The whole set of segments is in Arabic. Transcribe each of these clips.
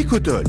إيكوتول.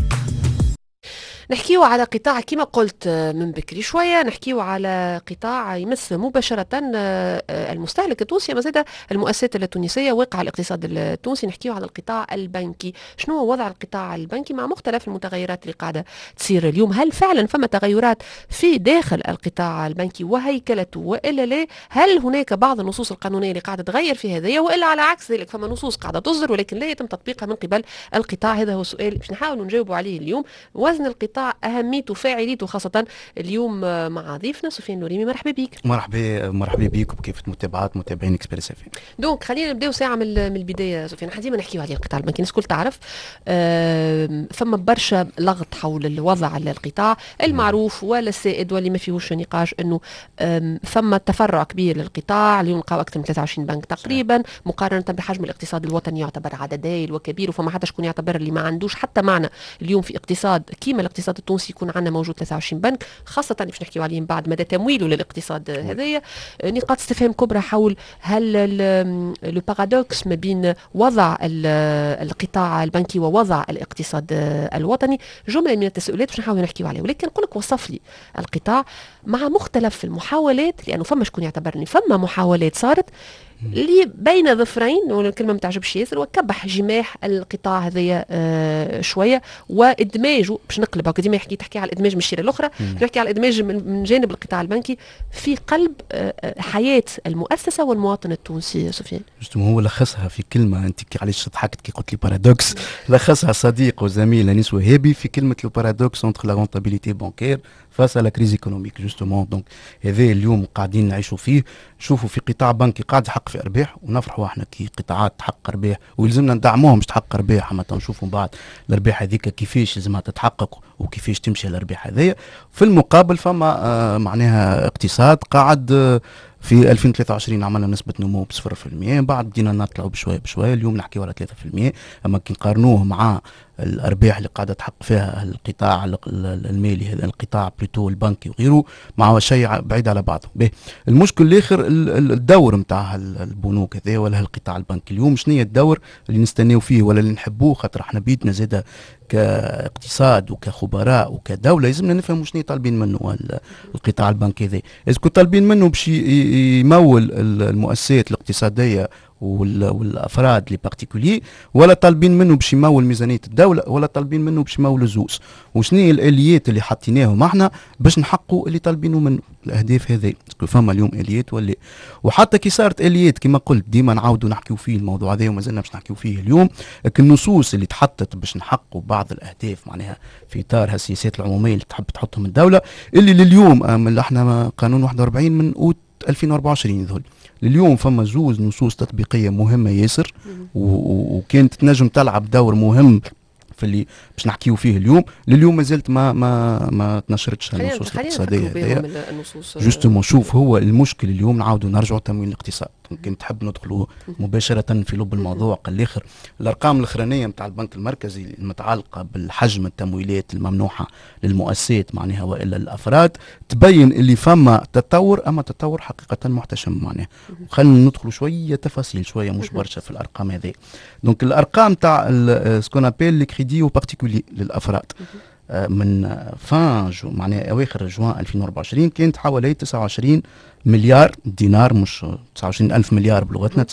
نحكيو على قطاع كما قلت من بكري شوية، نحكيو على قطاع يمس مباشرة المستهلك التونسي ما زاد المؤسسات التونسية واقع الاقتصاد التونسي. نحكيو على القطاع البنكي، شنو هو وضع القطاع البنكي مع مختلف المتغيرات اللي قاعدة تصير اليوم؟ هل فعلا فما تغيرات في داخل القطاع البنكي وهيكلته وإلا لا؟ هل هناك بعض النصوص القانونية اللي قاعدة تغير في هذه وإلا على عكس ذلك فما نصوص قاعدة تصدر ولكن لا يتم تطبيقها من قبل القطاع؟ هذا هو السؤال باش نحاول نجاوبوا عليه اليوم. وزن القطاع، أهميته، فاعليته، خاصة اليوم مع ضيفنا سفيان نوريمي. مرحبا بك. مرحبا بك وبكيف متابعين اكسبريس اف ام. دونك خلينا نبداو ساعة من البداية سفيان. احنا ديما نحكيو على القطاع البنكي، الناس الكل تعرف فما برشا لغط حول الوضع القطاع المعروف ولا السائد واللي ما فيهوش نقاش انه فما تفرع كبير للقطاع. اليوم نلقاو اكثر من 23 بنك تقريبا مقارنة بحجم الاقتصاد الوطني، يعتبر عدد هائل وكبير، وفما حتى شكون يعتبر اللي ما عندوش حتى معنى اليوم في اقتصاد كيما الاقتصاد التونسي يكون عندنا موجود 23 بنك، خاصة اللي باش نحكيو عليهم بعد مدى تمويله للاقتصاد هذايا. نقاط استفهام كبرى حول هل لو بارادوكس ما بين وضع القطاع البنكي ووضع الاقتصاد الوطني. جملة من التساؤلات باش نحاول نحكيو عليها، ولكن نقول لك وصف لي القطاع مع مختلف المحاولات، لأنه فما شكون يعتبرني فما محاولات صارت اللي بين ظفرين، والكلمه ما تعجبش ياسر، وكبح جماح القطاع هذايا شويه وادماجه. باش نقلب هكا ديما تحكي على الادماج من الشيره الاخرى، نحكي على الادماج من جانب القطاع البنكي في قلب حياه المؤسسه والمواطن التونسي. سفيان هو لخصها في كلمه، انت علاش ضحكت كي قلت لي بارادوكس، لخصها صديق وزميل انيس وهابي في كلمه لو بارادوكس انتر لا رونتابيليتي بانكير فاس لا كريز ايكونوميك. جوستومون دونك هذا اليوم قاعدين نعيشوا فيه. نشوفوا في قطاع بنكي قاعد يحقق في ارباح، ونفرحوا احنا كي قطاعات تحقق ارباح ويلزمنا ندعموهم باش تحقق ارباح، اما نشوفوا بعد الارباح هذيك كيفاش لازمها تتحقق وكيفاش تمشي الارباح هذيا. في المقابل فما معناها اقتصاد قاعد في 2023 عملنا نسبة نمو ب0%، بعد بدينا نطلعوا بشوية بشوية، اليوم نحكيو على 3%. أما كي نقارنوه مع الأرباح اللي قاعدة تحقق فيها القطاع المالي هذا، القطاع بلوتو البنكي وغيره، مع شيء بعيد على بعضه. المشكل الآخر الدور متاع البنوك هذا ولا القطاع البنكي اليوم، شنو هي الدور اللي نستناو فيه ولا اللي نحبوه؟ خاطر احنا بيتنا زاده كاقتصاد وكخبراء وكدولة لازمنا نفهموا شنو طالبين منه القطاع البنكي هذا. إذا كنت طالبين منه باش يمول المؤسسات الاقتصادية والافراد لي بارتيكولي، ولا طالبين منه باش يمول ميزانيه الدوله، ولا طالبين منه باش يمول الزوز؟ وشنو هي الاليات اللي حطيناهم احنا باش نحققوا اللي طالبينه منه الاهداف هذه؟ فما اليوم اليات ولا؟ وحتى كي صارت اليات كما قلت ديما نعاودوا نحكيو فيه الموضوع هذا وما زلنا باش نحكيو فيه اليوم. النصوص اللي تحطت باش نحققوا بعض الاهداف معناها في اطار هالسياسات العموميه اللي تحب تحطهم الدوله، اللي لليوم احنا قانون 41 من اوت 2024 ذول اليوم فما زوز نصوص تطبيقيه مهمه ياسر، وكانت تنجم تلعب دور مهم في اللي باش نحكيو فيه اليوم. لليوم ما زلت ما تنشرتش النصوص الاقتصاديه. جوستومون شوف هو المشكل اليوم، نعاودوا نرجعوا تمويل الاقتصاد. ممكن تحب ندخلوا مباشره في لب الموضوع. الاخر الارقام الاخرانيه نتاع البنك المركزي المتعلقه بالحجم التمويلات الممنوحه للمؤسسات معناها والا الافراد تبين اللي فما تطور، اما تطور حقيقه محتشم معناها. خلينا ندخلوا شويه تفاصيل شويه مش برشا في الارقام هذه. دونك الارقام تاع سكون ابيل لي كريدي وبارتيكولي للافراد من فان معناها اواخر جوان 2024 كانت حوالي 29 مليار دينار، مش 29 ألف مليار بلغتنا،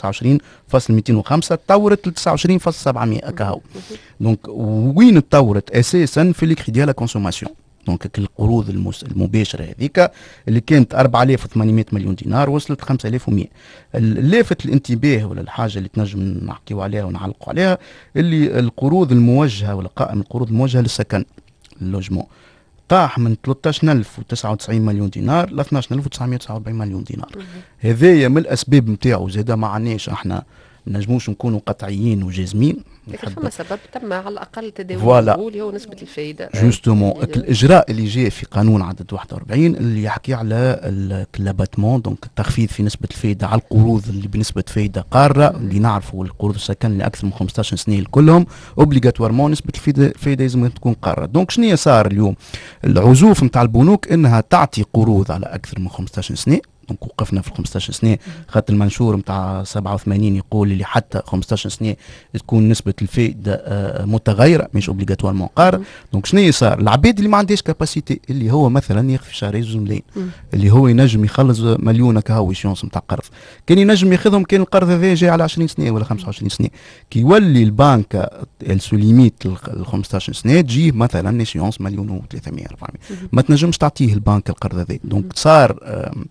29.205 تطورت ل 29.700 كهو. دونك وين تطورت؟ اساسا في الكريدي لا كونسوماسيون. دونك القروض المباشره هذيك اللي كانت 4800 مليون دينار وصلت 5100. لافت الانتباه ولا الحاجه اللي تنجم نحكيو عليها ونعلقوا عليها اللي القروض الموجهه ولا قائمه القروض الموجهه للسكن اللوجمون طاح من 13099 مليون دينار ل 12949 مليون دينار. هذايا من الاسباب نتاعو زاده ما عناش احنا نجموش نكونوا قطعيين وجازمين. لكن فما سبب تم على الاقل تداول اللي هو نسبه الفائده. جوستومون الاجراء اللي جاء في قانون عدد 41 اللي يحكي على الكلاباتمون، دونك التخفيض في نسبه الفائده على القروض اللي بنسبه فائده قاره، اللي نعرفوا القروض السكن اللي اكثر من 15 سنه كلهم اوبليغاتوارمون نسبه الفائده لازم تكون قاره. دونك شنو صار اليوم؟ العزوف نتاع البنوك انها تعطي قروض على اكثر من 15 سنه دونك وقفنا في 15 سنه، خاطر المنشور نتاع 87 يقول اللي حتى 15 سنه تكون نسبه الفائده متغيره مش اوبليغاتوارمون قارة. دونك شنو صار؟ العباد اللي ما عندهاش كاباسيتي، اللي هو مثلا يخفي شهرين 2 ملايين، اللي هو ينجم يخلص مليون كهو ايشونس نتاع قرض، كان ينجم ياخذهم كان القرض هذا جاي على 20 سنه ولا 25 سنه. كي يولي البنك السوليميت ال 15 سنه تجيه مثلا ايشونس مليون و300 400، ما تنجمش تعطيه البنك القرض هذا. دونك صار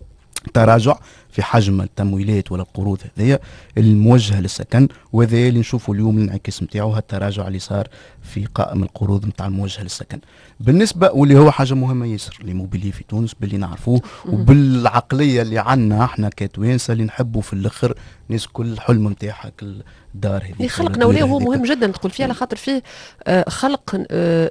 تراجع في حجم التمويلات ولا القروض هذيا الموجهه للسكن، وهذا اللي نشوفوا اليوم الانعكاس نتاعو هالتراجع اللي صار في قائم القروض نتاع الموجهه للسكن. بالنسبه واللي هو حاجه مهمه ياسر للموبيلي في تونس باللي نعرفوه وبالعقليه اللي عندنا احنا كتوانسه اللي نحبوا في الاخر ناس كل الحلم نتاعها الدار هذه خلق نوليه هو مهم جدا تقول فيه، على خاطر فيه خلق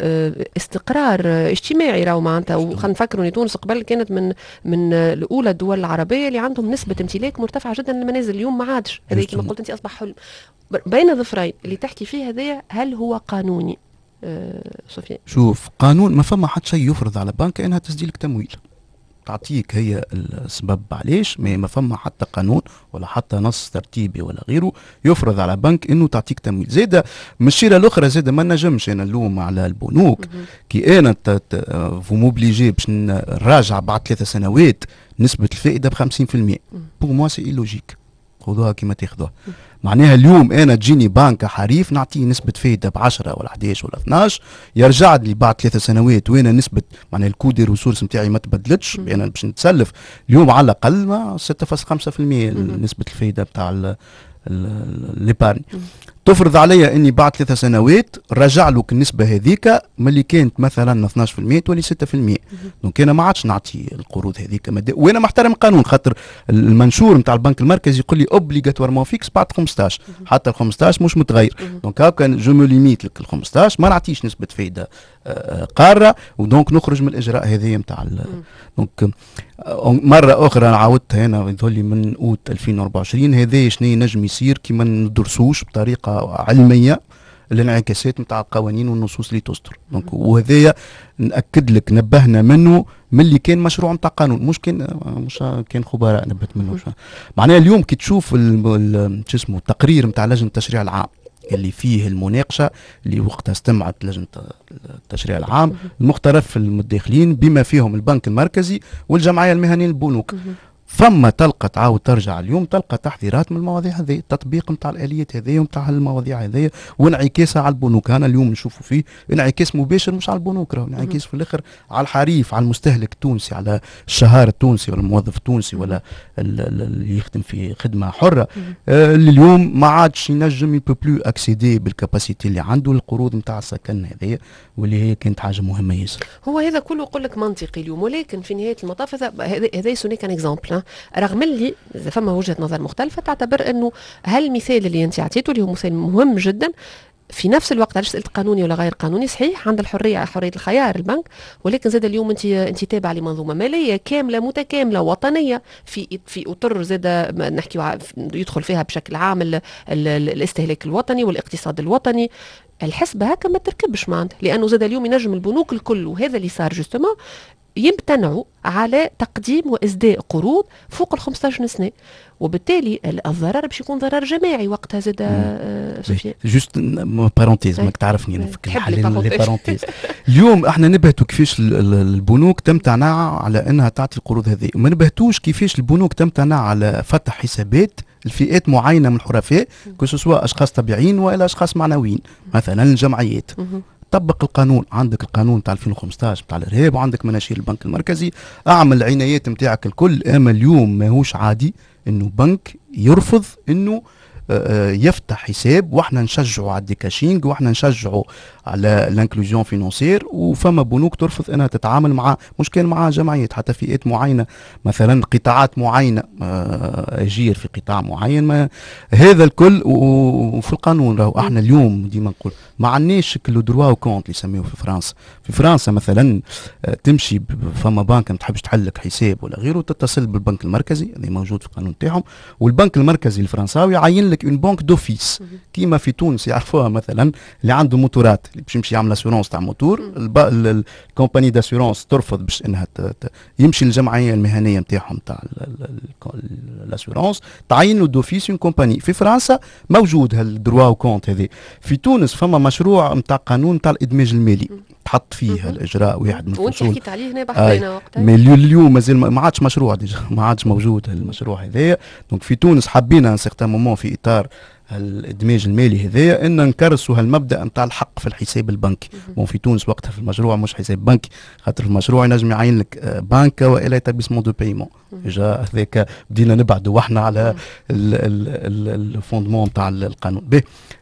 استقرار اجتماعي راهو معناتها. وخلينا نفكروا ان تونس قبل كانت من الاولى الدول العربيه اللي عندهم نسبه امتلاك مرتفعه جدا للمنازل، اليوم ما عادش هذا كما قلت انت اصبح حلم. بين الظفرين اللي تحكي فيه هذايا هل هو قانوني؟ سفيان شوف، قانون ما فما حتى شيء يفرض على بنك انها تسجيلك تمويل، تعطيك هي السبب علاش، ما فما حتى قانون ولا حتى نص ترتيبي ولا غيره يفرض على بنك انه تعطيك تمويل. زيدا من الشيره الاخرى زيدا ما نجمش انا نلوم على البنوك كي انا فو موبليجي باش نراجع بعد 3 سنوات نسبه الفائده ب 50%. بور موا سي ايلوجيك، خذوها كما تاخذوها. معناها اليوم انا تجيني بنك حريف نعطيه نسبه فائده ب 10 ولا 11 ولا 12، يرجع لي بعد 3 سنوات وانا نسبه معناها الكودي ريسورس نتاعي ما تبدلتش، انا باش نتسلف اليوم على الاقل 6.5% نسبه الفائده بتاع ليبارني. تفرض عليا اني بعد 3 سنوات رجع لك النسبه هذيك ملي كانت مثلا 12% تولي 6%. دونك انا ما عادش نعطي القروض هذيك وانا محترم القانون، خاطر المنشور نتاع البنك المركزي يقول لي اوبليغاتوارمون فيكس بعد 15، حتى ال 15 مش متغير. دونك هاكا جو مو ليميت لك ال 15 ما نعطيش نسبه فايده قاره، ودونك نخرج من الاجراء هذايا نتاع دونك مره اخرى عاودتها هنا يظهر لي من اوت 2024 هذا شنو ينجم يصير كي ما ندرسوش بطريقه علميه الانعكاسات نتاع القوانين والنصوص اللي تصدر. دونك وهذايا ناكد لك نبهنا منه ملي كان مشروع نتاع قانون، مش كان خبراء نبهت منه. معناها اليوم كي تشوف شو اسمه التقرير نتاع لجنه التشريع العام اللي فيه المناقشه اللي وقتها استمعت لجنه التشريع العام المختلف المتداخلين بما فيهم البنك المركزي والجمعيه المهنيه للبنوك، ثم تلقى تعاود ترجع اليوم تلقى تحذيرات من المواضيع هذه، التطبيق نتاع الاليات هذه ونتاع المواضيع هذه وانعكاسها على البنوك. انا اليوم نشوفوا فيه انعكاس مباشر مش على البنوك، راهو انعكاس في الاخر على الحريف، على المستهلك التونسي، على الشهار التونسي ولا الموظف التونسي ولا اللي يخدم في خدمه حره اللي اليوم ما عادش ينجم يبو بلو اكسيدي بالكاباسيتي اللي عنده القروض نتاع السكن هذه، واللي هي كانت حاجه مهمه ياسر. هو هذا كله يقول لك منطقي اليوم، ولكن في نهايه المطاف هذا سوني كان اكزامبل، رغم اللي فما وجهه نظر مختلفه تعتبر انه هالمثال اللي انت عطيته اللي هو مثال مهم جدا في نفس الوقت. علاش سالت قانوني ولا غير قانوني؟ صحيح عند حريه الخيار البنك، ولكن زاد اليوم انت تابع لمنظومه ماليه كامله متكامله وطنيه في اطر زاد نحكي يدخل فيها بشكل عام الاستهلاك الوطني والاقتصاد الوطني. الحسبه هكا ما تركبش معناتها، لانه زاد اليوم ينجم البنوك الكل، وهذا اللي صار جوستومون يمتنعوا على تقديم وإسداء قروض فوق ال 15 سنة، وبالتالي الضرر باش يكون ضرر جماعي وقتها زاد. سفيان جوست بارونتيز ماك تعرفني انا نفك لي بارونتيز. اليوم احنا نبهتوا كيفاش البنوك تمتنع على انها تعطي القروض هذه، وما نبهتوش كيفاش البنوك تمتنع على فتح حسابات الفئات معينه من الحرفاء كسوا اشخاص طبيعيين والا اشخاص معنويين، مثلا الجمعيات. طبق القانون، عندك القانون تاع 2015 تاع الارهاب وعندك مناشير البنك المركزي، اعمل العنايات نتاعك الكل. اما اليوم ماهوش عادي انه بنك يرفض انه يفتح حساب، واحنا نشجعوا على الديكاشينغ واحنا نشجعوا على الانكلوزيون فينونسير، وفما بنوك ترفض انها تتعامل مع مش كان مع جمعيات حتى فئات معينه، مثلا قطاعات معينه، اجير في قطاع معين، ما هذا الكل وفي القانون. راهو احنا اليوم ديما نقول ما عندناش لو دروا كونت اللي يسميوه في فرنسا. في فرنسا مثلا تمشي فما بنك ما تحبش تحل لك حساب ولا غيره، تتصل بالبنك المركزي اللي موجود في القانون تاعهم، والبنك المركزي الفرنساوي يعين لك عندك اون بانك دوفيس كيما في تونس يعرفوها مثلا اللي عنده موتورات اللي باش يمشي يعمل اسيورونس تاع موتور، الكومباني داسيورونس ترفض باش انها يمشي للجمعيه المهنيه نتاعهم تاع الاسيورونس، تعين له دوفيس اون كومباني. في فرنسا موجود هالدروا كونت هذا. في تونس فما مشروع نتاع قانون نتاع الادماج المالي تحط فيه الاجراء واحد من الفصول، وانت حكيت عليه هنا بحثنا وقتها. مي اليوم مازال ما عادش مشروع ديجا، ما عادش موجود المشروع هذايا. دونك في تونس حبينا ان سيغتان مومون في اطار الادماج المالي هذايا ان نكرسوا هالمبدا نتاع الحق في الحساب البنكي. بون في تونس وقتها في المشروع مش حساب بنكي، خاطر المشروع ينجم يعين لك بنكه والا تابيسمون دو بايمون. ديجا هذاك بدينا نبعدوا واحنا على الفوندمون نتاع القانون. به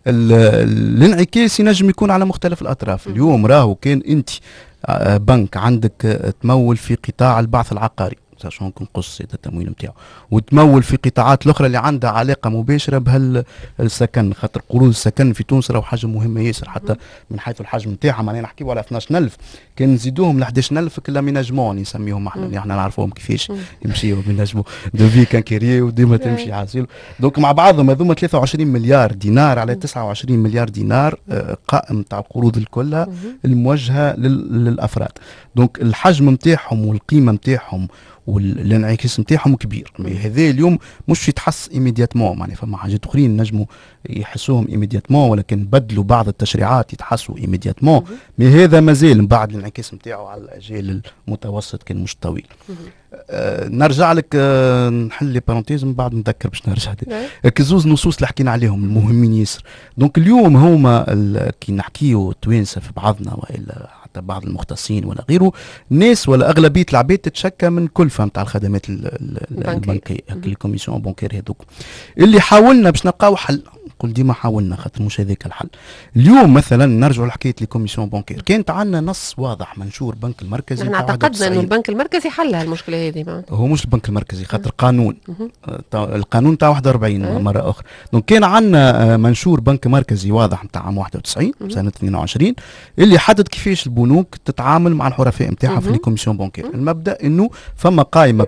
الانعكاس ينجم يكون على مختلف الاطراف. اليوم راهو كان انت بنك عندك تمول في قطاع البعث العقاري، شلون نقص التمويل نتاعو، وتمول في قطاعات الاخرى اللي عندها علاقه مباشره بهالسكن، خاطر قروض السكن في تونس راهو حاجه مهمه ياسر حتى من حيث الحجم نتاعها. معناها نحكيو على 12000 كان نزيدوهم ل 11000 كلا ميناجمون نسميهم احنا اللي احنا نعرفوهم كيفاش يمشيو ميناجمون دو في كانكيري وديما تمشي عاسيل. دونك مع بعضهم هذوما 23 مليار دينار على 29 مليار دينار قائم تاع القروض الكلها الموجهه للافراد. دونك الحجم نتاعهم والقيمه نتاعهم والانعكاس نتاعهم كبير. هذا اليوم مش يتحس ايميدياتمون، معناها فما حاجات اخرين نجموا يحسوهم ايميدياتمون ولكن بدلوا بعض التشريعات يتحسوا ايميدياتمون. مي هذا مازال من بعد الانعكاس نتاعو على الاجيال المتوسط كان مش طويل. نرجع لك نحل لي بارونتيز من بعد نذكر باش نرجع كزوز نصوص اللي حكينا عليهم المهمين ياسر. دونك اليوم هما كي نحكيو توانسه في بعضنا والا حتى بعض المختصين ولا غيره، ناس ولا اغلبيه العباد تتشكى من كلفه نتاع الخدمات البنكيه الكوميسيون بانكير هذوك اللي حاولنا باش نلقاو حل. نقول ديما حاولنا خاطر مش هذاك الحل. اليوم مثلا نرجعوا لحكايه لي كوميسيون بانكير، كانت عندنا نص واضح منشور بنك المركزي. نحن اعتقدنا انه البنك المركزي حل هالمشكله هذه. هو مش البنك المركزي خاطر قانون القانون تاع 41 مره اخرى. دونك كان عندنا منشور بنك مركزي واضح نتاع عام 91 سنه 22 اللي حدد كيفاش البنوك تتعامل مع الحرفاء نتاعها في لي كوميسيون بانكير. المبدا انه فما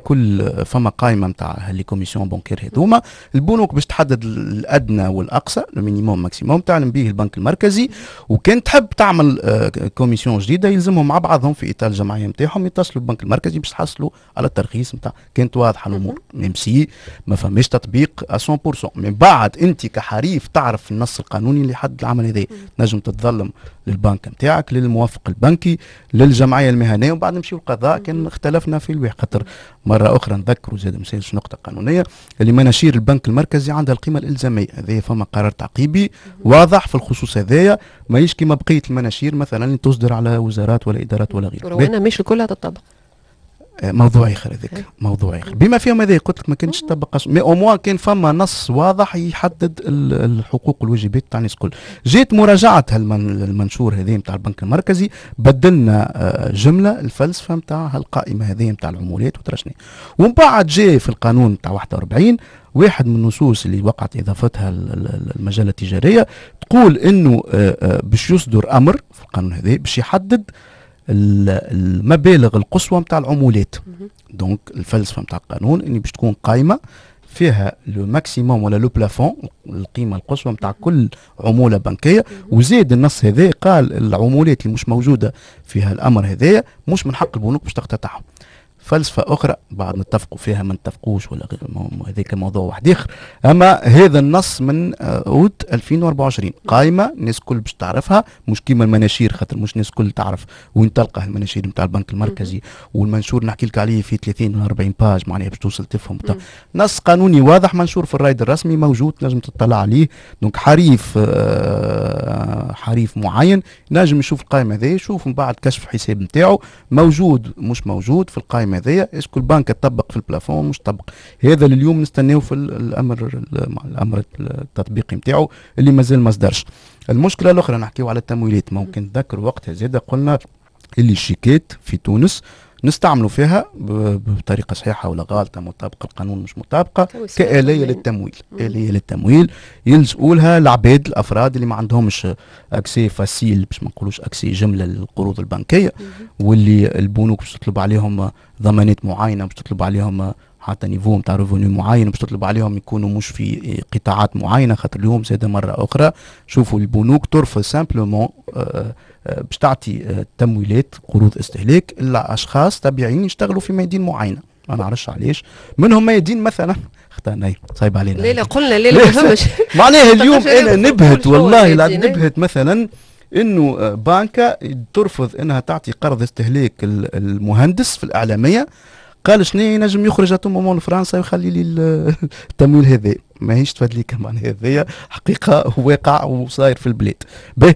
قائمه نتاع لي كوميسيون بانكير هذوما، البنوك باش تحدد الادنى والاقصى المينيموم ماكسيموم تعلم به البنك المركزي، وكان تحب تعمل كوميسيون جديده يلزمهم مع بعضهم في اطار الجمعيه نتاعهم يتصلوا بالبنك المركزي باش تحصلوا على الترخيص نتاع. كانت واضحه الامور، ميم سي ما فماش تطبيق 100%. من بعد انت كحريف تعرف النص القانوني اللي حد العمل هذا، نجم تتظلم للبنك نتاعك، للموافق البنكي، للجمعيه المهنيه، وبعد نمشيو القضاء كان اختلفنا في الواحد. خاطر مره اخرى نذكروا زاد مسالش نقطه قانونيه اللي مناشير البنك المركزي عندها القيمه الالزاميه. هذه فما قرار تعقيبي واضح في الخصوص هذايا، ماهيش كيما بقيه المناشير مثلا اللي تصدر على وزارات ولا ادارات ولا غيره. وانا مش كلها تطبق. موضوع اخر هذاك، موضوع اخر بما فيهم هذا قلت لك ما كانش تطبق، مي او موان كان فما نص واضح يحدد الحقوق والواجبات تاع الناس الكل. جات مراجعه المنشور هذا نتاع البنك المركزي، بدلنا جمله الفلسفه نتاع هالقائمه هذه نتاع العمولات وترشني، ومن بعد جاء في القانون تاع 41 واحد من النصوص اللي وقعت اضافتها المجله التجاريه تقول انه باش يصدر امر في القانون هذا باش يحدد المبالغ القصوى نتاع العمولات. دونك الفلسفه نتاع القانون اني باش تكون قائمه فيها لو ماكسيموم ولا لو بلافون القيمه القصوى نتاع كل عموله بنكيه. وزيد النص هذا قال العمولات اللي مش موجوده فيها الامر هذايا مش من حق البنوك باش تقتطعهم. فلسفه اخرى بعد نتفقوا فيها ما نتفقوش ولا غير، هذاك موضوع واحد اخر. اما هذا النص من اوت 2024 قائمه الناس كل باش تعرفها، مش كيما المناشير خاطر مش الناس كل تعرف وين تلقى المناشير نتاع البنك المركزي. والمنشور نحكي لك عليه في 30 و 40 باج معناها باش توصل تفهم. نص قانوني واضح منشور في الرايد الرسمي موجود نجم تطلع عليه. دونك حريف معين نجم يشوف القائمه هذه، يشوف من بعد كشف حساب نتاعو موجود مش موجود في القائمه هذيا، اسكو البنك تطبق في البلافون مش طبق. هذا اللي اليوم نستناو في الامر التطبيقي نتاعو اللي مازال ما صدرش. المشكله الاخرى نحكيو على التمويلات. ممكن نذكر وقتها زاده قلنا اللي الشيكات في تونس نستعملوا فيها بطريقه صحيحه ولا غلطه مطابقه القانون مش مطابقه كآلية للتمويل. آلية للتمويل يلزقوا لها العباد الافراد اللي ما عندهمش اكسي فاسيل باش ما نقولوش اكسي جمله للقروض البنكيه، واللي البنوك باش تطلب عليهم ضمانات معينه، باش تطلب عليهم حتى نيفو نتاع ريفوني معين باش تطلب عليهم يكونوا مش في قطاعات معينه، خاطر اليوم زاد مره اخرى شوفوا البنوك ترفض سامبلومون باش تعطي تمويلات قروض استهلاك لاشخاص طبيعيين يشتغلوا في ميادين معينه. ما نعرفش علاش منهم ميادين مثلا اختارنا صايب علينا. لا قلنا لا ما فهمش معناها اليوم انا نبهت والله لا نبهت مثلا انه بنكه ترفض انها تعطي قرض استهلاك المهندس في الاعلاميه، قال شنو ينجم يخرج اتومومون لفرنسا ويخلي لي التمويل هذا. ماهيش تفادلي كمان هذايا حقيقه واقع وصاير في البلاد. به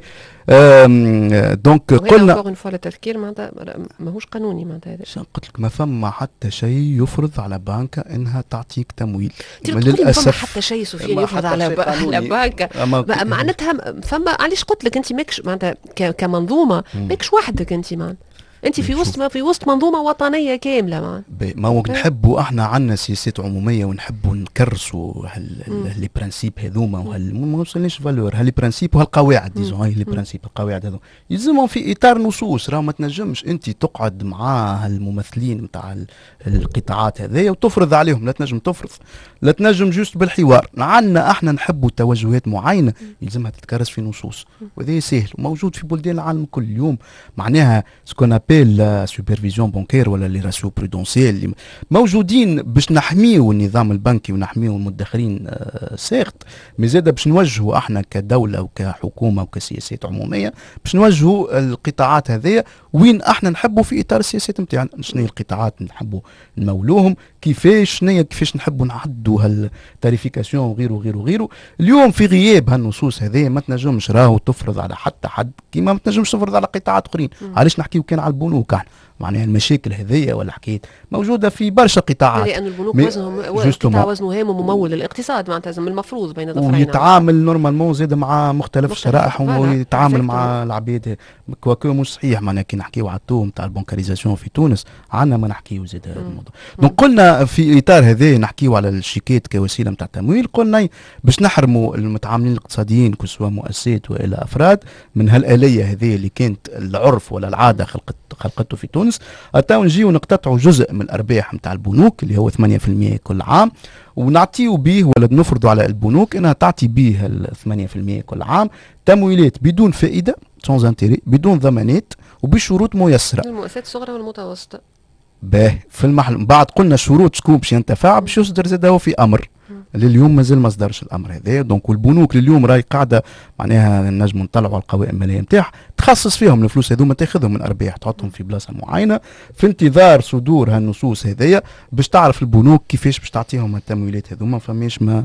دونك قلنا اون فوا التذكير معناتها ماهوش قانوني معناتها هذا. قلت لك ما فما حتى شيء يفرض على بنكه انها تعطيك تمويل. للاسف ما حتى شيء سفيان يفرض على بنكه معناتها فما. علاش قلت لك انت ماكش معناتها كمنظومه ماكش وحدك انت انت في وسط منظومه وطنيه كامله ما هو نحبوا احنا عندنا سياسات عموميه ونحبوا نكرسوا لي برانسيب هذوما ما وصلناش فالور هاللي برانسيب وهالقواعد ديزون هاي لي برانسيب القواعد هذوما يلزمهم في اطار نصوص. راه ما تنجمش انت تقعد مع الممثلين نتاع القطاعات هذيا وتفرض عليهم. لا تنجم تفرض، لا تنجم جوست بالحوار. عندنا احنا نحبوا توجهات معينه يلزمها تتكرس في نصوص، وهذا سهل وموجود في بلدان العالم كل يوم. معناها سكون لا سوبرفيزيون بانكير ولا لي راسيو برودونسيال اللي موجودين باش نحميو النظام البنكي ونحميو المدخرين سيغت، مي زاد باش نوجهوا احنا كدوله وكحكومه وكسياسات عموميه باش نوجهوا القطاعات هذيا وين احنا نحبوا في اطار السياسات نتاعنا. شنو القطاعات نحبوا نمولوهم، كيفاش نحبوا نعدوا هالتاريفيكاسيون وغيره وغيره وغيره. اليوم في غياب هالنصوص هذه ما تنجمش راهو تفرض على حتى حد كيما ما تنجمش تفرض على قطاعات اخرين. علاش نحكيو كان على البنوك احنا معناها المشاكل هذية ولا حكاية موجودة في برشا قطاعات، لأن البنوك قطاع وزنه هام وممول للاقتصاد معناتها المفروض بين ظفرين، ويتعامل نورمالمون زاد مع مختلف الشرائح ويتعامل مع العباد كواكو مش صحيح. معناها كي نحكيو على التوم تاع البنكاريزاسيون في تونس عندنا ما نحكيو زاد هذا الموضوع. دونك قلنا في إطار هذا نحكيو على الشيكات كوسيلة نتاع تمويل، قلنا باش نحرموا المتعاملين الاقتصاديين كسوا مؤسسات وإلى أفراد من هالآلية هذه اللي كانت العرف ولا العادة خلقته في تونس. أتاو نجيو نقتطعوا جزء من الأرباح نتاع البنوك اللي هو 8% كل عام ونعطيو به ولا نفرضوا على البنوك انها تعطي به ال 8% كل عام تمويلات بدون فائده سونز انتيري بدون ضمانات وبشروط ميسره. المؤسسات الصغرى والمتوسطه. باه في المحل بعد قلنا شروط شكون باش ينتفع باش يصدر زاد هو في امر. لليوم مازال ما صدرش الامر هذا. دونك والبنوك لليوم راهي قاعده معناها نجم نطلعوا على القوائم الماليه نتاعها تخصص فيهم الفلوس هذوما تاخذهم من ارباح تحطهم في بلاصه معينه في انتظار صدور هالنصوص هذيا باش تعرف البنوك كيفاش باش تعطيهم التمويلات هذوما. فماش ما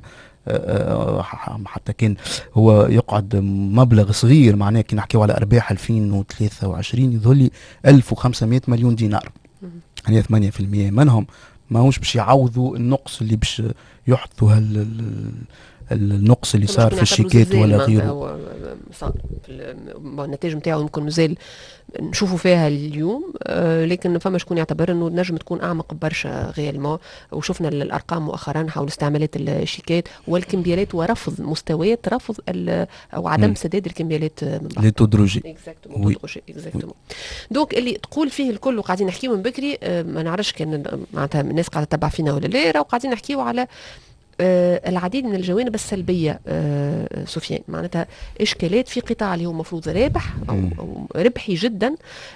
حتى كان هو يقعد مبلغ صغير معناه كي نحكيو على ارباح 2023 يظل 1500 مليون دينار يعني 8% منهم ماهوش باش يعوضوا النقص اللي باش يحطوا النقص اللي صار في الشيكات ولا غيره. النتائج نتاعو يمكن مازال نشوفوا فيها اليوم لكن فما شكون يعتبر انه نجم تكون اعمق برشا غيالمون. وشفنا الارقام مؤخرا حول استعمالات الشيكات والكمبيالات ورفض مستويات رفض او عدم سداد الكمبيالات من بعض. لي تودروجي اكزاكتومون. دونك اللي تقول فيه الكل وقاعدين نحكيو من بكري ما نعرفش كان معناتها الناس قاعده تتبع فينا ولا لا. راهو قاعدين نحكيو على العديد من الجوانب السلبية سفيان. معناتها إشكالات في قطاع اللي هو مفروض رابح أو ربحي جدا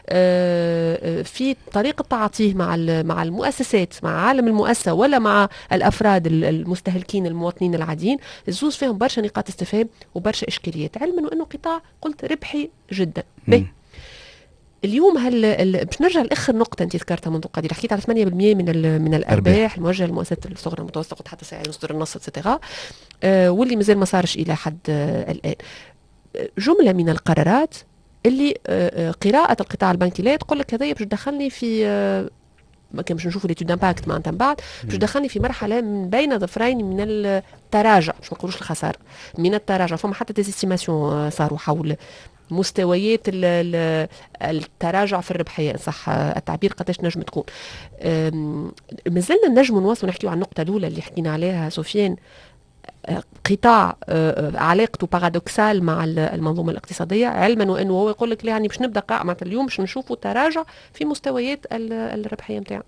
في طريقة تعاطيه مع المؤسسات مع عالم المؤسسة ولا مع الأفراد المستهلكين المواطنين العاديين. الزوز فيهم برشا نقاط استفهام وبرشا إشكاليات علما أنه قطاع قلت ربحي جدا. اليوم باش نرجع لاخر نقطه انت ذكرتها منذ قليل حكيت على 8% من الارباح الموجهه للمؤسسات الصغرى المتوسطه قلت حتى ساعه يصدر النص اتسيتيرا واللي مازال ما صارش الى حد الان. جمله من القرارات اللي قراءه القطاع البنكي لا تقول لك هذايا باش تدخلني في ما كان باش نشوفوا ليتود امباكت معناتها من بعد باش دخلني في مرحله من بين ظفرين من التراجع باش ما نقولوش الخساره من التراجع. فما حتى ديزيستيماسيون صاروا حول مستويات التراجع في الربحيه صح التعبير قداش نجم تكون. مازلنا نجم نواصلوا نحكيو عن النقطه الاولى اللي حكينا عليها سفيان قطاع علاقته بارادوكسال مع المنظومه الاقتصاديه علما وانه هو يقول لك يعني باش نبدا معناتها اليوم باش نشوفوا تراجع في مستويات الربحيه نتاعنا.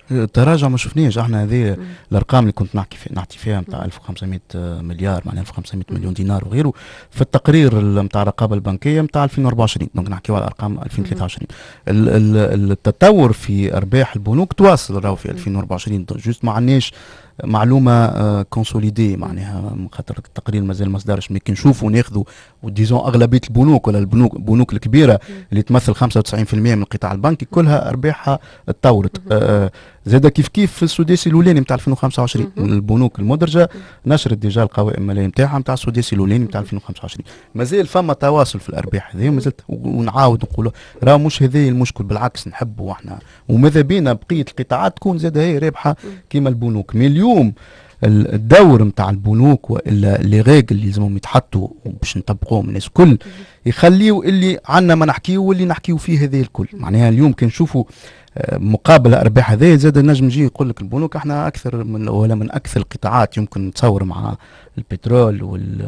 تراجع ما شفناش احنا. هذه الارقام اللي كنت نحكي فيها نتاع 1500 مليار معناها 1500 مليون دينار وغيره في التقرير نتاع الرقابه البنكيه نتاع 2024. دونك نحكيو على ارقام 2023. التطور في ارباح البنوك تواصل راهو في 2024. جوست ما عندناش معلومه كونسوليدي معناها خاطر التقرير مازال ما صدرش. مي كي نشوفوا ناخذوا وديزون اغلبيه البنوك ولا البنوك الكبيره اللي تمثل 95% من القطاع البنكي كلها ارباحها تطورت. زاد كيف في السداسي الاولاني نتاع 2025 البنوك المدرجه نشرت ديجا القوائم الماليه نتاعها نتاع السداسي الاولاني نتاع 2025. مازال فما تواصل في الارباح هذه ومازلت ونعاود نقولوا راه مش هذا المشكل، بالعكس نحبوا احنا وماذا بينا بقيه القطاعات تكون زاد هي رابحه كيما البنوك. مي اليوم الدور نتاع البنوك والا لي ريغل اللي لازمهم يتحطوا باش نطبقوهم الناس الكل يخليوا اللي عندنا ما نحكيو واللي نحكيو فيه هذا الكل. معناها اليوم كي نشوفوا مقابل ارباح هذه زاد النجم يجي يقول لك البنوك احنا اكثر من اكثر القطاعات يمكن نتصور مع البترول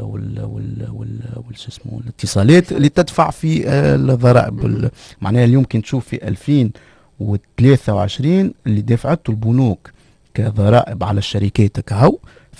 شو اسمه الاتصالات اللي تدفع في الضرائب. معناها اليوم كي نشوف في 2023 اللي دفعته البنوك كضرائب على الشركات كهو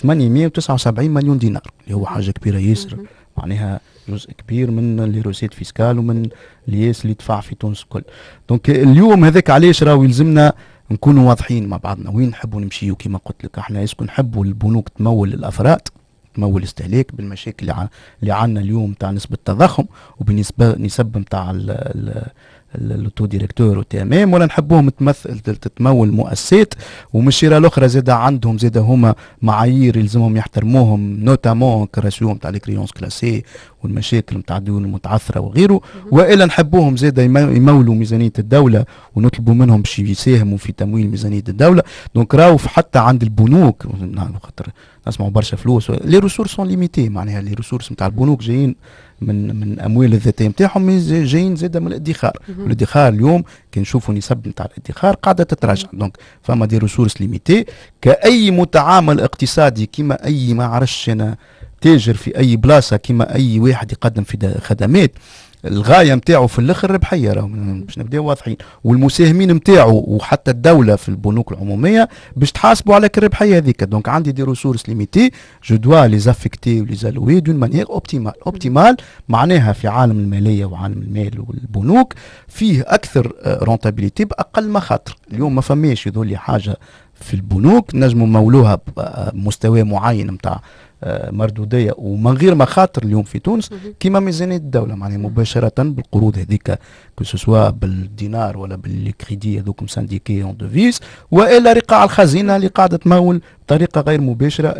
879 مليون دينار اللي هو حاجه كبيره ياسر. معناها جزء كبير من اللي روسيت فيسكال ومن الياس اللي يدفع في تونس الكل. دونك اليوم هذاك علاش راهو يلزمنا نكونوا واضحين مع بعضنا وين نحبوا نمشيو. كما قلت لك احنا يسكن نحبوا البنوك تمول الافراد تمول الاستهلاك بالمشاكل اللي عندنا اليوم تاع نسبه التضخم وبالنسبه نسب نتاع اللوتو ديريكتور وتمام، ولا نحبوهم تتمول مؤسسات ومشيره الاخرى زاده عندهم زاده هما معايير يلزمهم يحترموهم نوتامون كراسيو نتاع لي كريونس كلاسي والمشاكل نتاع الديون المتعثره وغيره، والا نحبوهم زاده يمولوا ميزانيه الدوله ونطلبوا منهم باش يساهموا في تمويل ميزانيه الدوله. دونك راهو حتى عند البنوك خاطر نسمعوا برشا فلوس لي ريسورس سون ليميتي. معناها لي ريسورس نتاع البنوك جايين من اموال الذاتيه نتاعهم جايين زاده من الادخار. الادخار اليوم كي نشوفوا نسب نتاع الادخار قاعده تتراجع. دونك فما دي ريسورس ليميتي كاي متعامل اقتصادي كيما اي ما عرفش انا تاجر في اي بلاصه كيما اي واحد يقدم في خدمات الغايه نتاعو في الاخر ربحيه. راهو باش نبداو واضحين والمساهمين نتاعو وحتى الدوله في البنوك العموميه باش تحاسبوا على الربحيه هذيك. دونك عندي دي ريسورس ليميتي جو دوا لي زافيكتي ولي زالوي دون مانيير اوبتيمال. معناها في عالم الماليه وعالم المال والبنوك فيه اكثر رونتابيليتي باقل مخاطر. اليوم ما فماش يظل حاجه في البنوك نجموا مولوها بمستوى معين نتاع مردوديه ومن غير مخاطر اليوم في تونس كيما ميزانيه الدوله. معناها مباشره بالقروض هذيك كسوا بالدينار ولا بالكريدي هذوكم سانديكي اون دوفيز والا رقاع الخزينه اللي قاعده تمول بطريقه غير مباشره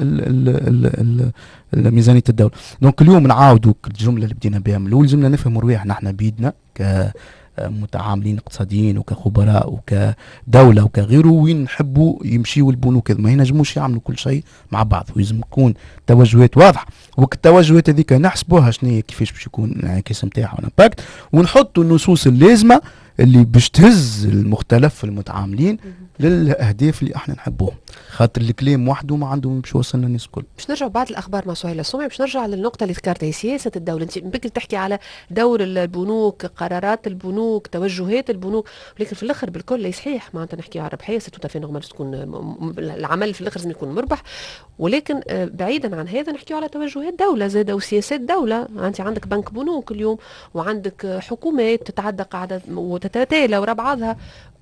ميزانيه الدوله. دونك اليوم نعاودوا الجمله اللي بدينا بها من الاول لازمنا نفهموا رواحنا احنا بيدنا متعاملين اقتصاديين وكخبراء وكدولة وكغيره وين نحبوا يمشيوا البنوك. ما ينجموش يعملوا كل شيء مع بعض ولازم يكون توجهات واضحة والتوجهات هذيك نحسبوها شنو كيفاش باش يكون الانعكاس نتاعها والامباكت ونحطوا النصوص اللازمة اللي باش تهز المختلف المتعاملين للاهداف اللي احنا نحبوهم. خاطر الكلام وحده ما عنده باش يوصلنا الناس الكل. باش نرجع بعض الاخبار مع سهيل السمعي باش نرجع للنقطه اللي ذكرتها سياسه الدوله. انت بكري تحكي على دور البنوك قرارات البنوك توجهات البنوك ولكن في الاخر بالكل صحيح معناتها نحكي على الربحيه ستوتا في نورمال تكون العمل في الاخر لازم يكون مربح ولكن بعيدا عن هذا نحكي على توجهات دوله زاده وسياسات دوله. انت عندك بنك بنوك اليوم وعندك حكومات تتعدى قاعده وتتتالى وراء بعضها.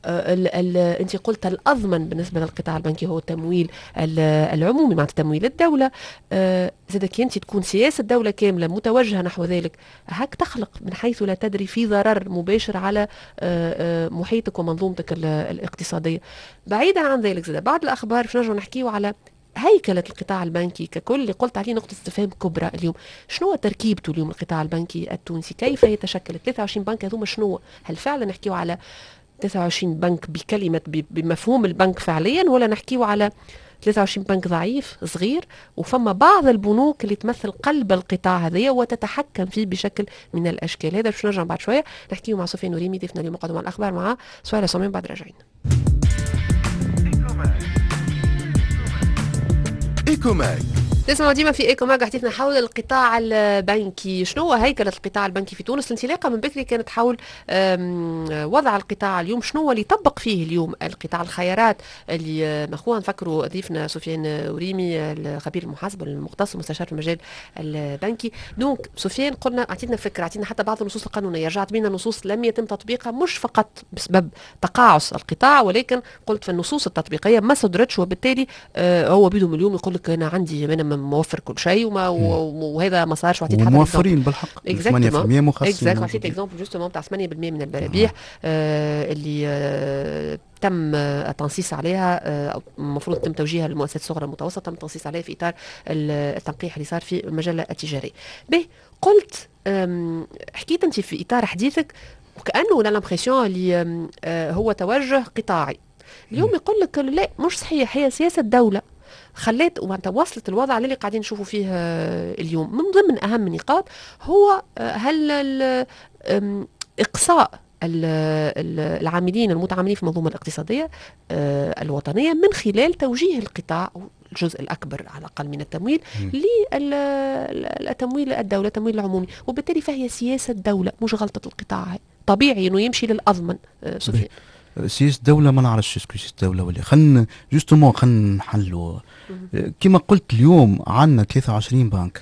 انت قلت الاضمن بالنسبه للقطاع البنكي هو التمويل العمومي مع تمويل الدوله. زادك انت تكون سياسه الدوله كامله متوجهه نحو ذلك هاك تخلق من حيث لا تدري في ضرر مباشر على محيطك ومنظومتك الاقتصاديه. بعيدا عن ذلك زاد بعض الاخبار باش نرجعوا نحكيوا على هيكلة القطاع البنكي ككل اللي قلت عليه نقطة استفهام كبرى اليوم. شنو تركيبته اليوم القطاع البنكي التونسي؟ كيف يتشكل 23 بنك هذوما؟ شنو هل فعلا نحكيوا على 23 بنك بكلمة بمفهوم البنك فعليا ولا نحكيوا على 23 بنك ضعيف صغير وفما بعض البنوك اللي تمثل قلب القطاع هذايا وتتحكم فيه بشكل من الاشكال؟ هذا باش نرجع بعد شويه نحكيو مع سفيان وريمي ضيفنا اليوم مقدم على الاخبار مع سهيل السمعي بعد راجعين. إيكوماك تسمعوا ديما في ايكو ماغا حديثنا حول القطاع البنكي. شنو هو هيكلة القطاع البنكي في تونس؟ الانطلاقة من بكري كانت حول وضع القطاع اليوم، شنو هو اللي يطبق فيه اليوم القطاع، الخيارات اللي مخوها. نفكروا ضيفنا سفيان وريمي الخبير المحاسب المختص ومستشار في المجال البنكي. دونك سفيان قلنا اعطينا فكرة، اعطينا حتى بعض النصوص القانونية، رجعت بينا نصوص لم يتم تطبيقها مش فقط بسبب تقاعس القطاع، ولكن قلت في النصوص التطبيقية ما صدرتش، وبالتالي هو بيدهم اليوم يقول لك انا عندي موفر كل شيء وهذا ما صارش. وعطيت حتى موفرين بالحق 8% مخصصين. عطيت اكزومبل جوستومون تاع 8% من المرابيح اللي تم التنصيص عليها، المفروض تم توجيهها للمؤسسات الصغرى المتوسطه، تم التنصيص عليها في اطار التنقيح اللي صار في المجله التجاريه. به قلت حكيت انت في اطار حديثك وكانه لا لامبرسيون اللي هو توجه قطاعي. اليوم يقول لك لا مش صحيح، هي سياسه دوله خليت وانت وصلت الوضع اللي قاعدين نشوفوا فيه اليوم. من ضمن اهم النقاط هو هل اقصاء العاملين المتعاملين في المنظومه الاقتصاديه الوطنيه من خلال توجيه القطاع او الجزء الاكبر على الاقل من التمويل للتمويل الدوله، التمويل العمومي، وبالتالي فهي سياسه دوله مش غلطه القطاع. طبيعي انه يمشي للاضمن. سفيان سياسة دولة ما نعرفش اسكو سياسة دولة ولا خلينا جوستومون خلينا نحلوا. كما قلت اليوم عندنا 23 بنك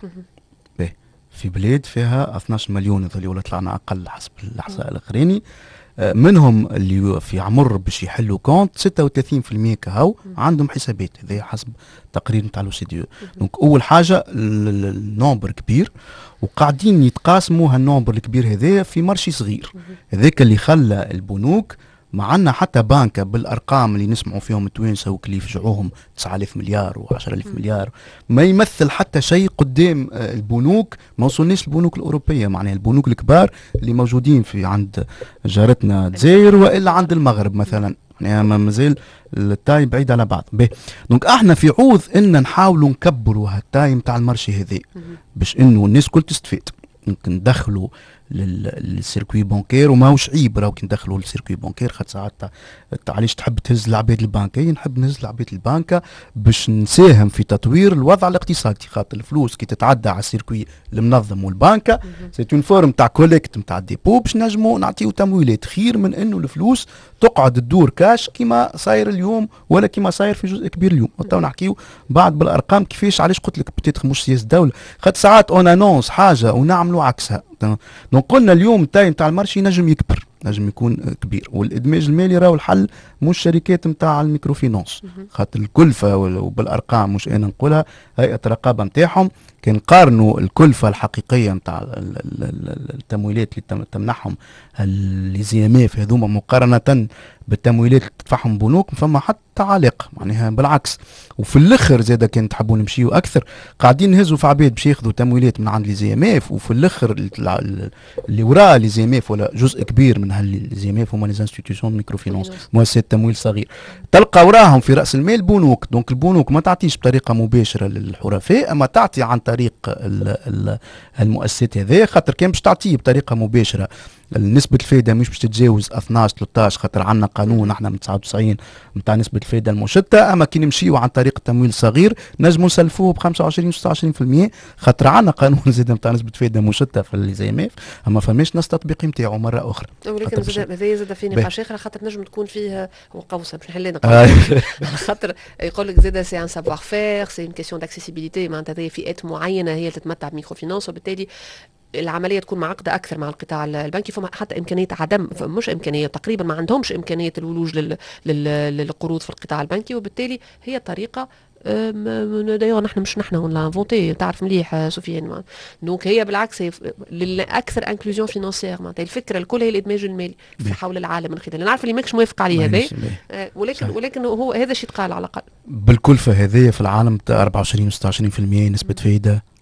في بلاد فيها 12 مليون اللي ولا طلعنا اقل حسب الاحصاء الاخراني، منهم اللي في عمر باش يحلوا كونت 36% كهو عندهم حسابات، هذا حسب تقرير نتاع لو سي دي. دونك اول حاجه النومبر كبير وقاعدين يتقاسموا هالنومبر الكبير هذا في مرشي صغير، هذاك اللي خلى البنوك ما عندنا حتى بنكة بالأرقام اللي نسمعوا فيهم التوانسة وكلي يفجعوهم 9000 مليار و10000 مليار ما يمثل حتى شيء قدام البنوك. ما وصلناش البنوك الأوروبية، معناها البنوك الكبار اللي موجودين في عند جارتنا الجزائر وإلا عند المغرب مثلا، يعني مازال التاي بعيد على بعض. دونك احنا في عوض ان نحاولوا نكبروا هالتاي نتاع المارشي هذي باش انه الناس كل تستفيد، ممكن ندخلوا للسيركوي بانكير، وما هوش عيب راهو كي ندخلوا للسيركوي بانكير، خاطر ساعات علاش تحب تهز العباد البنكيه، نحب نهز العباد البنكه باش نساهم في تطوير الوضع الاقتصادي، خاطر الفلوس كي تتعدى على السيركوي المنظم والبنكه سي اون فورم تاع كوليكت نتاع ديبو باش نجموا نعطيو تمويلات، خير من انه الفلوس تقعد تدور كاش كيما صاير اليوم ولا كيما صاير في جزء كبير اليوم. تو نحكيو بعد بالارقام كيفاش، علاش قلت لك بتيتر مش سياسه دوله، خاطر ساعات اون انونس حاجه ونعملوا عكسها. دونك قلنا اليوم التاي نتاع المارشي نجم يكبر، نجم يكون كبير، والادماج المالي راهو الحل مش شركات نتاع الميكروفينانس، خاطر الكلفه وبالارقام مش انا نقولها، هيئه الرقابه نتاعهم كان قارنوا الكلفه الحقيقيه نتاع التمويلات اللي تمنحهم الزيامات هذوما مقارنه بالتمويلات اللي تدفعهم بنوك، فما حتى علاقه، معناها بالعكس. وفي الاخر زاد كان تحبوا نمشيو اكثر قاعدين نهزوا في عباد باش ياخذوا تمويلات من عند لي زي ام اف، وفي الاخر اللي وراء لي زي ام اف ولا جزء كبير من هاللي زي ام اف هما لي انستيتيوشن ميكرو فينانس، مؤسسات تمويل صغير، تلقى وراهم في راس المال بنوك. دونك البنوك ما تعطيش بطريقه مباشره للحرفاء، اما تعطي عن طريق المؤسسات هذه، خاطر كان باش تعطيه بطريقه مباشره نسبة الفائدة مش باش تتجاوز 12-13، خاطر عندنا قانون احنا من 99 نتاع نسبة الفائدة المشتة، اما كي نمشيو عن طريق التمويل الصغير نجموا نسلفوه ب 25-26%، خاطر عندنا قانون زاد نتاع نسبة فائدة مشتة في اللي زي ماف، اما فماش ناس تطبيق نتاعو مرة أخرى. ولكن زاد في نقاش آخر، خاطر نجم تكون فيه وقوسة باش نحل خاطر يقول لك زاد سي ان سافوار فير، سي اون كيسيون داكسيسيبيليتي، معناتها فئات معينة هي اللي تتمتع بميكرو فينانس، وبالتالي العمليه تكون معقده اكثر مع القطاع البنكي، فما حتى امكانيه عدم، مش امكانيه، تقريبا ما عندهمش امكانيه الولوج للقروض في القطاع البنكي، وبالتالي هي طريقه دايوغ نحن ولا انفونتي، تعرف مليح سفيان. دونك هي بالعكس هي اكثر انكلوزيون فينانسيير، معناتها الفكره الكل هي الادماج المالي في حول العالم من خلال، نعرف اللي ماكش موافق عليه هذا، ولكن هو هذا الشيء تقال على الاقل. بالكلفه هذه في العالم 24-26% نسبه فائده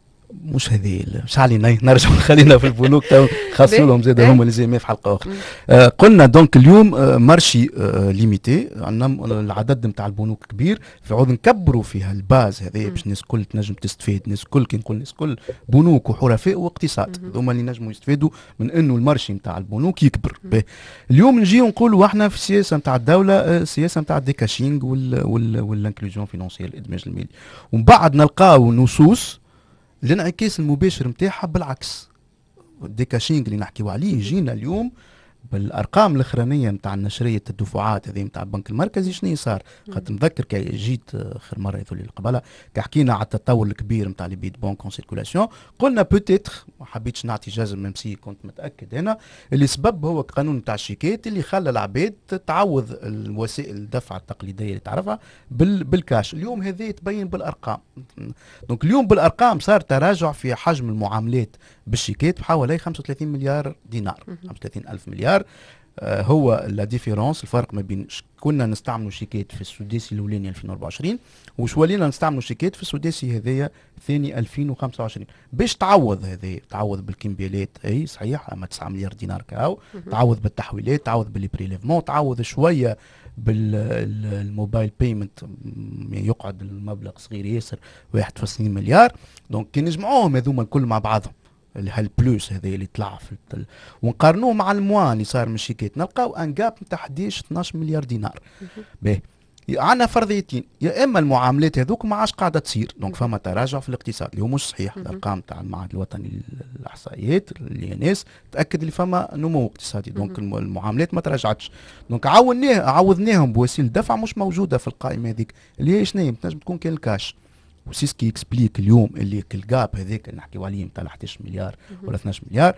مش هذه مش علينا نرجع خلينا في البنوك خاصوا لهم زاد هما اللي زي ما في حلقه اخرى. قلنا دونك اليوم مارشي ليميتي، عندنا العدد نتاع البنوك كبير، في عوض نكبروا فيها الباز هذه باش الناس الكل تنجم تستفيد، الناس الكل كي نقول الناس الكل بنوك وحرفاء واقتصاد هما اللي نجموا يستفيدوا من انه المارشي نتاع البنوك يكبر. اليوم نجيو نقولوا احنا في السياسه نتاع الدوله السياسه نتاع الديكاشينغ والانكلوزيون فينونسيير الادماج المالي، ومن بعد نلقاو نصوص الانعكاس المباشر نتاعها بالعكس. الديكاشينغ اللي نحكيو عليه يجينا اليوم بالارقام الاخرانيه نتاع نشريه الدفعات هذه نتاع البنك المركزي. شنو صار؟ خاطر نذكر كي جيت اخر مره يذولي قبلها كي حكينا على التطور الكبير نتاع لي بيت بونك اون سيركولاسيون، قلنا بوتيتر ما حبيتش نعطي جزم ميمسي كنت متاكد هنا اللي سبب هو القانون نتاع الشيكات اللي خلى العباد تعوض الوسائل الدفع التقليديه اللي تعرفها بالكاش. اليوم هذا يتبين بالارقام. دونك اليوم بالارقام صار تراجع في حجم المعاملات بالشيكات بحوالي 35 مليار دينار، 35 ألف مليار. هو لا ديفيرونس الفرق ما بين كنا نستعملوا شيكات في السداسي الاولاني 2024 وش ولينا نستعملوا شيكات في السداسي هذايا ثاني 2025 باش تعوض هذه، تعوض بالكمبيالات اي صحيح اما 9 مليار دينار كاو، تعوض بالتحويلات، تعوض بالبريليفمون، تعوض شويه بالموبايل بيمنت يقعد المبلغ صغير ياسر 1.2 مليار. دونك كي نجمعوهم هذوما الكل مع بعضهم هالبلوس هذا اللي طلع في ونقارنوه مع الموان اللي صار من الشيكات نلقاو ان جاب نتاع 11 12 مليار دينار. باهي عندنا فرضيتين، يا اما المعاملات هذوك ما عادش قاعده تصير، دونك فما تراجع في الاقتصاد اللي هو مش صحيح. الارقام تاع المعهد الوطني للاحصائيات اليانس تاكد اللي فما نمو اقتصادي، دونك المعاملات ما تراجعتش. دونك عوضناهم بوسيله دفع مش موجوده في القائمه هذيك اللي هي شنو تنجم تكون كان الكاش. وسيسكي اكسبليك اليوم اللي الجاب هذاك اللي نحكيو عليه نتاع 11 مليار ولا 12 مليار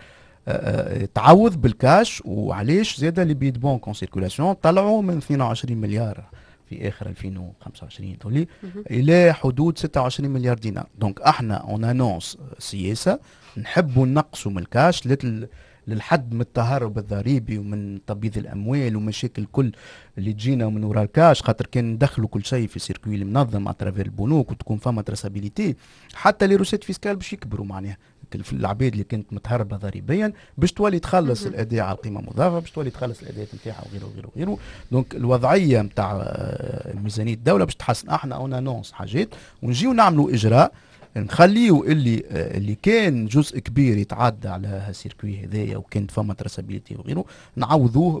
تعوض بالكاش. وعلاش زاد لي بيت بونك اون سيركولاسيون طلعوا من 22 مليار في اخر 2025 تولي الى حدود 26 مليار دينار. دونك احنا اون انونس سياسه نحبوا نقصوا من الكاش للحد من التهرب الضريبي ومن تبييض الاموال ومشاكل كل اللي تجينا من وراء الكاش، خاطر كان ندخلوا كل شيء في سيركوي منظم اترافير البنوك وتكون فما تراسابيليتي حتى لي روسيت فيسكال باش يكبروا معناها العباد اللي كانت متهربه ضريبيا باش تولي تخلص الاداء على القيمه المضافه، باش تولي تخلص الاداء نتاعها وغيره وغيره وغيره. دونك الوضعيه نتاع ميزانيه الدوله باش تحسن. احنا اون انونس حاجات ونجيو نعملوا اجراء نخليو اللي كان جزء كبير يتعدى على هالسيركوي هذايا وكانت فما تراسابيليتي وغيره نعوضوه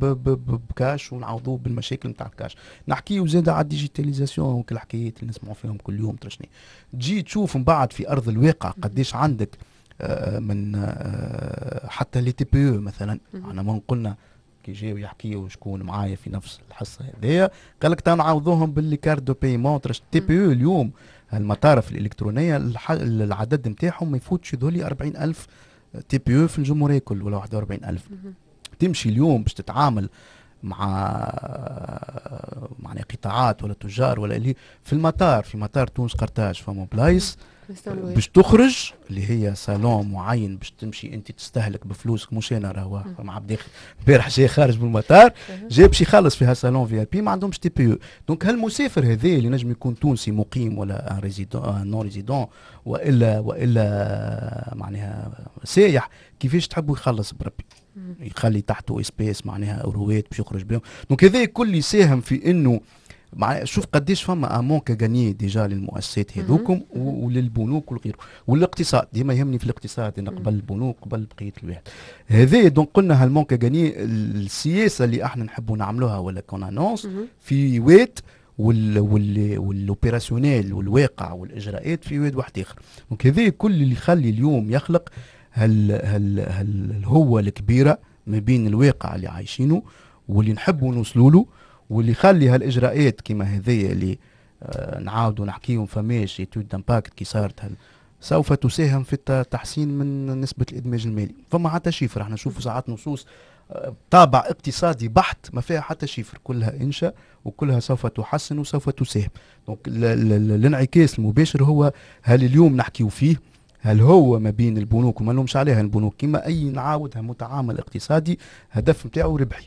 بكاش ونعوضوه بالمشاكل نتاع الكاش. نحكيو زاد على الديجيتاليزاسيون وكل الحكايات اللي نسمعوا فيهم كل يوم ترشني. تجي تشوف من بعد في ارض الواقع قديش عندك من حتى لي تي بي او مثلا. انا ما قلنا كي جاو يحكيوا شكون معايا في نفس الحصه هذايا قال لك تنعوضوهم باللي كارت دو بايمون تي بي او. اليوم المطارف الالكترونيه العدد نتاعهم ما يفوتش ذولي 40,000 تي بي او في الجمهوريه كل ولا 41,000. تمشي اليوم باش تتعامل مع معناها قطاعات ولا تجار ولا اللي في المطار في مطار تونس قرطاج فما بلايص باش تخرج اللي هي صالون معين باش تمشي انت تستهلك بفلوسك. مش انا راهو مع عبد امبارح جاي خارج من المطار جاي باش يخلص فيها صالون في اي بي ما عندهمش تي بي او. دونك هالمسافر هذا اللي نجم يكون تونسي مقيم ولا ان ريزيدون نون ريزيدون والا معناها سايح كيفاش تحبوا يخلص بربي يخلي تحته اسبيس معناها اوروات باش يخرج بهم. دونك هذا كل يساهم في انه شوف قديش فما مونك غاني ديجا للمؤسسات هذوكم وللبنوك وغيره والاقتصاد. ديما يهمني في الاقتصاد ان قبل البنوك قبل بقيه الواحد هذا. دونك قلنا هالمونك غاني السياسه اللي احنا نحبوا نعملوها ولا كون انونس في واد والاوبيراسيونيل والواقع والاجراءات في واد واحد اخر. دونك هذا كل اللي يخلي اليوم يخلق الهوة الكبيره ما بين الواقع اللي عايشينه واللي نحبوا نوصلوا له واللي يخلي هالاجراءات كما هذيا اللي نعاودوا نحكيهم فماش ايتود دامباكت كي صارت سوف تساهم في تحسين من نسبه الادماج المالي. فما حتى شيفر احنا نشوفوا ساعات نصوص طابع اقتصادي بحت ما فيها حتى شيفر كلها انشاء وكلها سوف تحسن وسوف تساهم. دونك الانعكاس المباشر هو هل اليوم نحكيو فيه هل هو ما بين البنوك وما نلومش عليها البنوك كما اي نعاودها متعامل اقتصادي هدف نتاعو ربحي.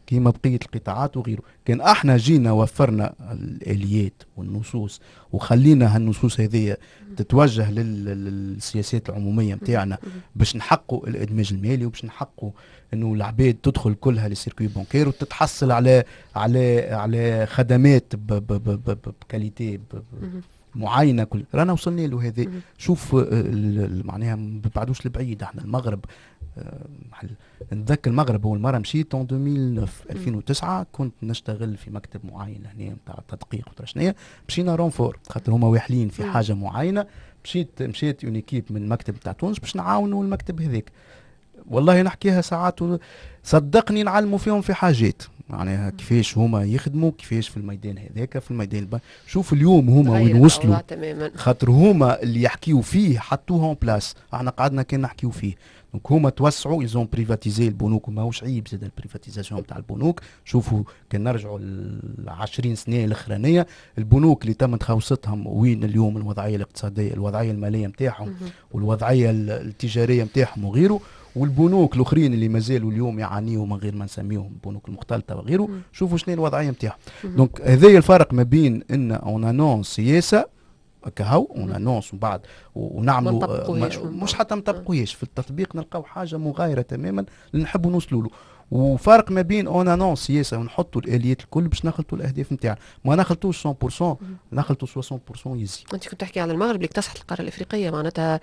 كيما بقيه القطاعات وغيره. كان احنا جينا وفرنا الاليات والنصوص وخلينا هالنصوص هذه تتوجه للسياسات العموميه نتاعنا باش نحققوا الادماج المالي وباش نحققوا انه العباد تدخل كلها للسيركوي بانكير وتتحصل على خدمات بكاليتي معينه. كل رانا وصلنا له هذا. شوف معناها ما بعدوش لبعيد. احنا المغرب نتذكر المغرب اول مره مشيت 2009 كنت نشتغل في مكتب معين هنا نتاع تدقيق وترشنيه. مشينا رونفور خاطر هما واحلين في حاجه معينه. مشيت اون ايكيب من مكتب تاع تونس باش نعاونوا المكتب هذاك. والله نحكيها ساعات صدقني نعلموا فيهم في حاجات معناها كيفاش هما يخدموا كيفاش في الميدان هذاك في الميدان شوف اليوم هما وين وصلوا خاطر هما اللي يحكيوا فيه حطوه اون بلاس. احنا قعدنا كان نحكيوا فيه. دونك هما توسعوا يزون بريفاتيزي البنوك وماهوش عيب زاد البريفاتيزاسيون تاع البنوك. شوفوا كان نرجعوا ل 20 سنه الاخرانيه البنوك اللي تم تخوصتهم وين اليوم الوضعيه الاقتصاديه الوضعيه الماليه نتاعهم والوضعيه التجاريه نتاعهم وغيره. والبنوك الاخرين اللي مازالوا اليوم يعانيوا من غير ما نسميهم البنوك المختلطه وغيره. شوفوا شنو الوضعيه نتاعهم. دونك هذا الفرق ما بين ان اون انونس سياسه كهو اون انونس ومن بعد ونعملوا مش حتى ما نطبقوهاش في التطبيق نلقاو حاجه مغايره تماما اللي نحبوا نوصلوا له. وفرق ما بين اون انونس سياسه ونحطوا الاليات الكل باش نخلطوا الاهداف نتاعنا. ما نخلطوش 100% نخلطوا 60% يزي. انت كنت تحكي على المغرب اللي اكتسحت القاره الافريقيه معناتها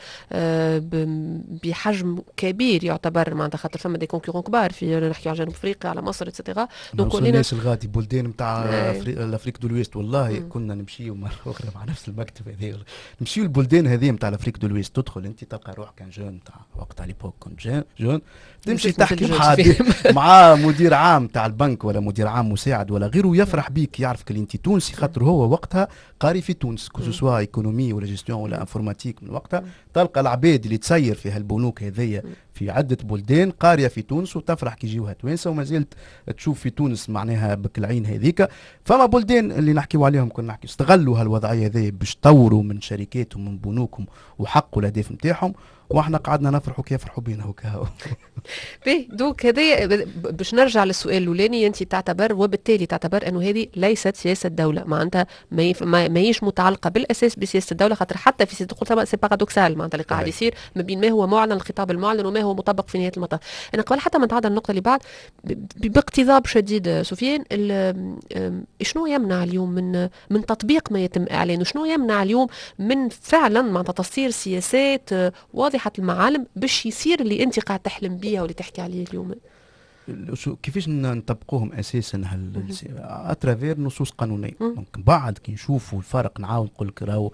بحجم كبير يعتبر معناتها خاطر ثم دي كونكورون كبار في نحكي على جنوب افريقيا على مصر اتسيتيرا. دونك الناس الغادي بلدان نتاع الافريق دو الويست. والله كنا نمشيو مره اخرى مع نفس المكتب هذا نمشيو البلدان هذه نتاع الافريق دو الويست. تدخل انت تلقى روحك كان جون نتاع وقت على ليبوك كنت جون تمشي تحكي مع مدير عام تاع البنك ولا مدير عام مساعد ولا غيره يفرح بيك يعرفك اللي انت تونسي خاطر هو وقتها قاري في تونس كو سوا ايكونومي ولا جيستيون ولا انفورماتيك. من وقتها تلقى العباد اللي تسير في هالبنوك هذيا في عده بلدان قاريه في تونس وتفرح كي يجيوها توانسه وما زلت تشوف في تونس معناها بك العين هذيك. فما بلدان اللي نحكيو عليهم كنا نحكي استغلوا هالوضعيه هذه باش طوروا من شركاتهم ومن بنوكهم وحققوا الاهداف نتاعهم. واحنا قعدنا نفرحوا كيف يفرحوا بينا وكاو. دوك هذا باش نرجع للسؤال الاولاني. انت تعتبر وبالتالي تعتبر انه هذه ليست سياسه دوله معناتها ماهيش متعلقه بالاساس بسياسه الدوله خاطر حتى في سياسه الدوله سي بارادوكسال معناتها اللي قاعد يصير ما بين ما هو معلن الخطاب المعلن وما هو مطبق في نهايه المطاف. انا قبل حتى ما نتعدى النقطه اللي بعد باقتضاب شديد سفيان شنو يمنع اليوم من تطبيق ما يتم اعلانه؟ شنو يمنع اليوم من فعلا معناتها تصير سياسات واضحه المعالم باش يصير اللي انت قاعد تحلم بيه واللي تحكي عليه اليوم؟ كيفاش نطبقوهم اساسا اترافير نصوص قانونيه. دونك بعد كي نشوفوا الفرق نعاود نقول لك راهو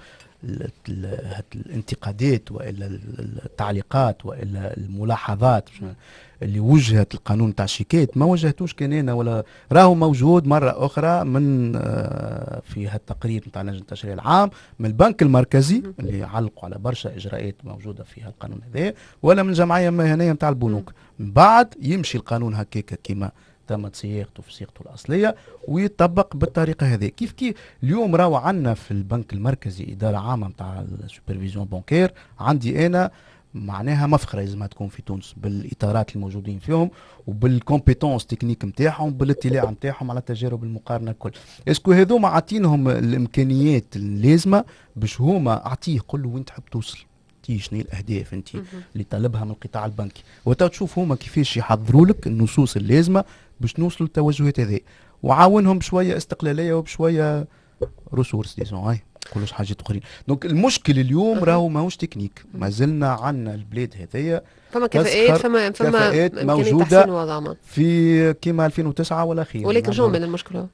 الانتقادات والا التعليقات والا الملاحظات اللي وجهت القانون تاع الشيكات ما وجهتوش كان انا ولا راهو موجود مره اخرى من في هالتقرير نتاع لجنه التشريع العام من البنك المركزي اللي علقوا على برشا اجراءات موجوده في هالقانون هذا ولا من الجمعيه المهنيه نتاع البنوك. من بعد يمشي القانون هكاك كيما تمت صياغته في صيغته الاصليه ويطبق بالطريقه هذه. كيف اليوم راهو عندنا في البنك المركزي اداره عامه نتاع السوبرفيزيون بانكير. عندي انا معناها مفخره لازم تكون في تونس بالاطارات الموجودين فيهم وبالكومبيتونس تكنيك نتاعهم بالاطلاع نتاعهم على التجارب المقارنه الكل. اسكو هذوما عاطينهم الامكانيات اللازمه باش هما اعطيه قل له وين تحب توصل شنو الاهداف انت اللي طالبها من القطاع البنكي وتشوف هما كيفاش يحضروا لك النصوص اللازمه باش نوصلوا للتوجهات هذه وعاونهم بشويه استقلاليه وبشويه ريسورس ديزون هاي كلش حاجات اخرين. دونك المشكل اليوم راهو ماهوش تكنيك. ما زلنا عندنا البلاد هذيا فما كفاءات فما كفاءات موجوده في كيما 2009 ولا خير. ولكن شنو من المشكله؟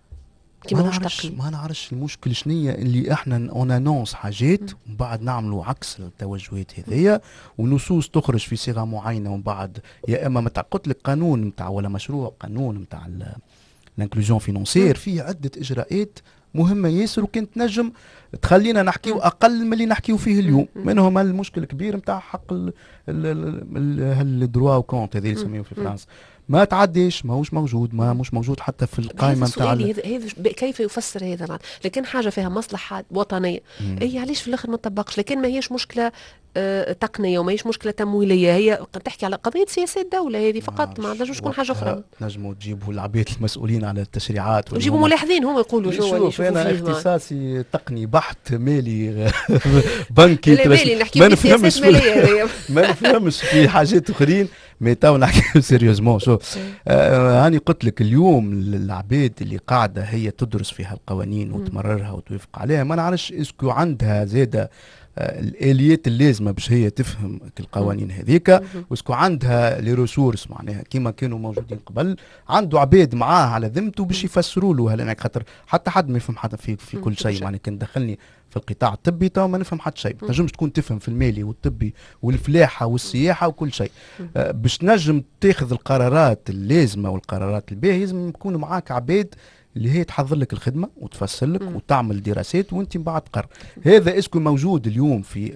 ما نعرفش المشكل شنية اللي احنا اون انونس حاجات ومن بعد نعملوا عكس التوجهات هذيا ونصوص تخرج في صيغه معينه ومن بعد يا اما قلت لك قانون نتاع ولا مشروع قانون نتاع الانكلوزيون فينونسير فيه عده اجراءات مهمه ياسر وكانت نجم تخلينا نحكيو اقل من اللي نحكيو فيه اليوم. منهم المشكل الكبير نتاع حق الدروا وكونت هذه اللي يسميوه في فرنسا. ما تعديش، ماهوش موجود، ما مش موجود حتى في القائمه نتاع. كيف يفسر هذا؟ لكن حاجه فيها مصلحه وطنيه، اي علاش في الاخر ما تطبقش؟ لكن ما هيش مشكله تقنيه وما هيش مشكله تمويليه، هي تحكي على قضيه سياسات دوله هذه فقط، ما نجمش تكون حاجه اخرى. نجموا تجيبوا العباد المسؤولين على التشريعات ويجيبوا ملاحظين هم يقولوا شو اللي يشوفوا فيه. انا اختصاصي تقني بحت مالي بنكي مالي نحكي في سياسات ماليه ما نفهمش في حاجات اخرين. مي تو نحكي سيريوزمون. شو هاني قلت لك اليوم العباد اللي قاعده هي تدرس في هالقوانين وتمررها وتوافق عليها، ما نعرفش اسكو عندها زاده الاليات اللازمه باش هي تفهم القوانين هذيك، واسكو عندها لي ريسورس معناها كيما كانوا موجودين قبل، عنده عباد معاه على ذمته باش يفسروا له هلأ، خاطر حتى حد ما يفهم حتى في كل شيء. معناها كان دخلني في القطاع الطبي تو ما نفهم حتى شيء، ما تنجمش تكون تفهم في المالي والطبي والفلاحه والسياحه وكل شيء. باش تنجم تاخذ القرارات اللازمه والقرارات الباهيه لازم يكون معاك عباد اللي هي تحضر لك الخدمه وتفسر لك وتعمل دراسات وانت من بعد تقرر. هذا اسكو موجود اليوم في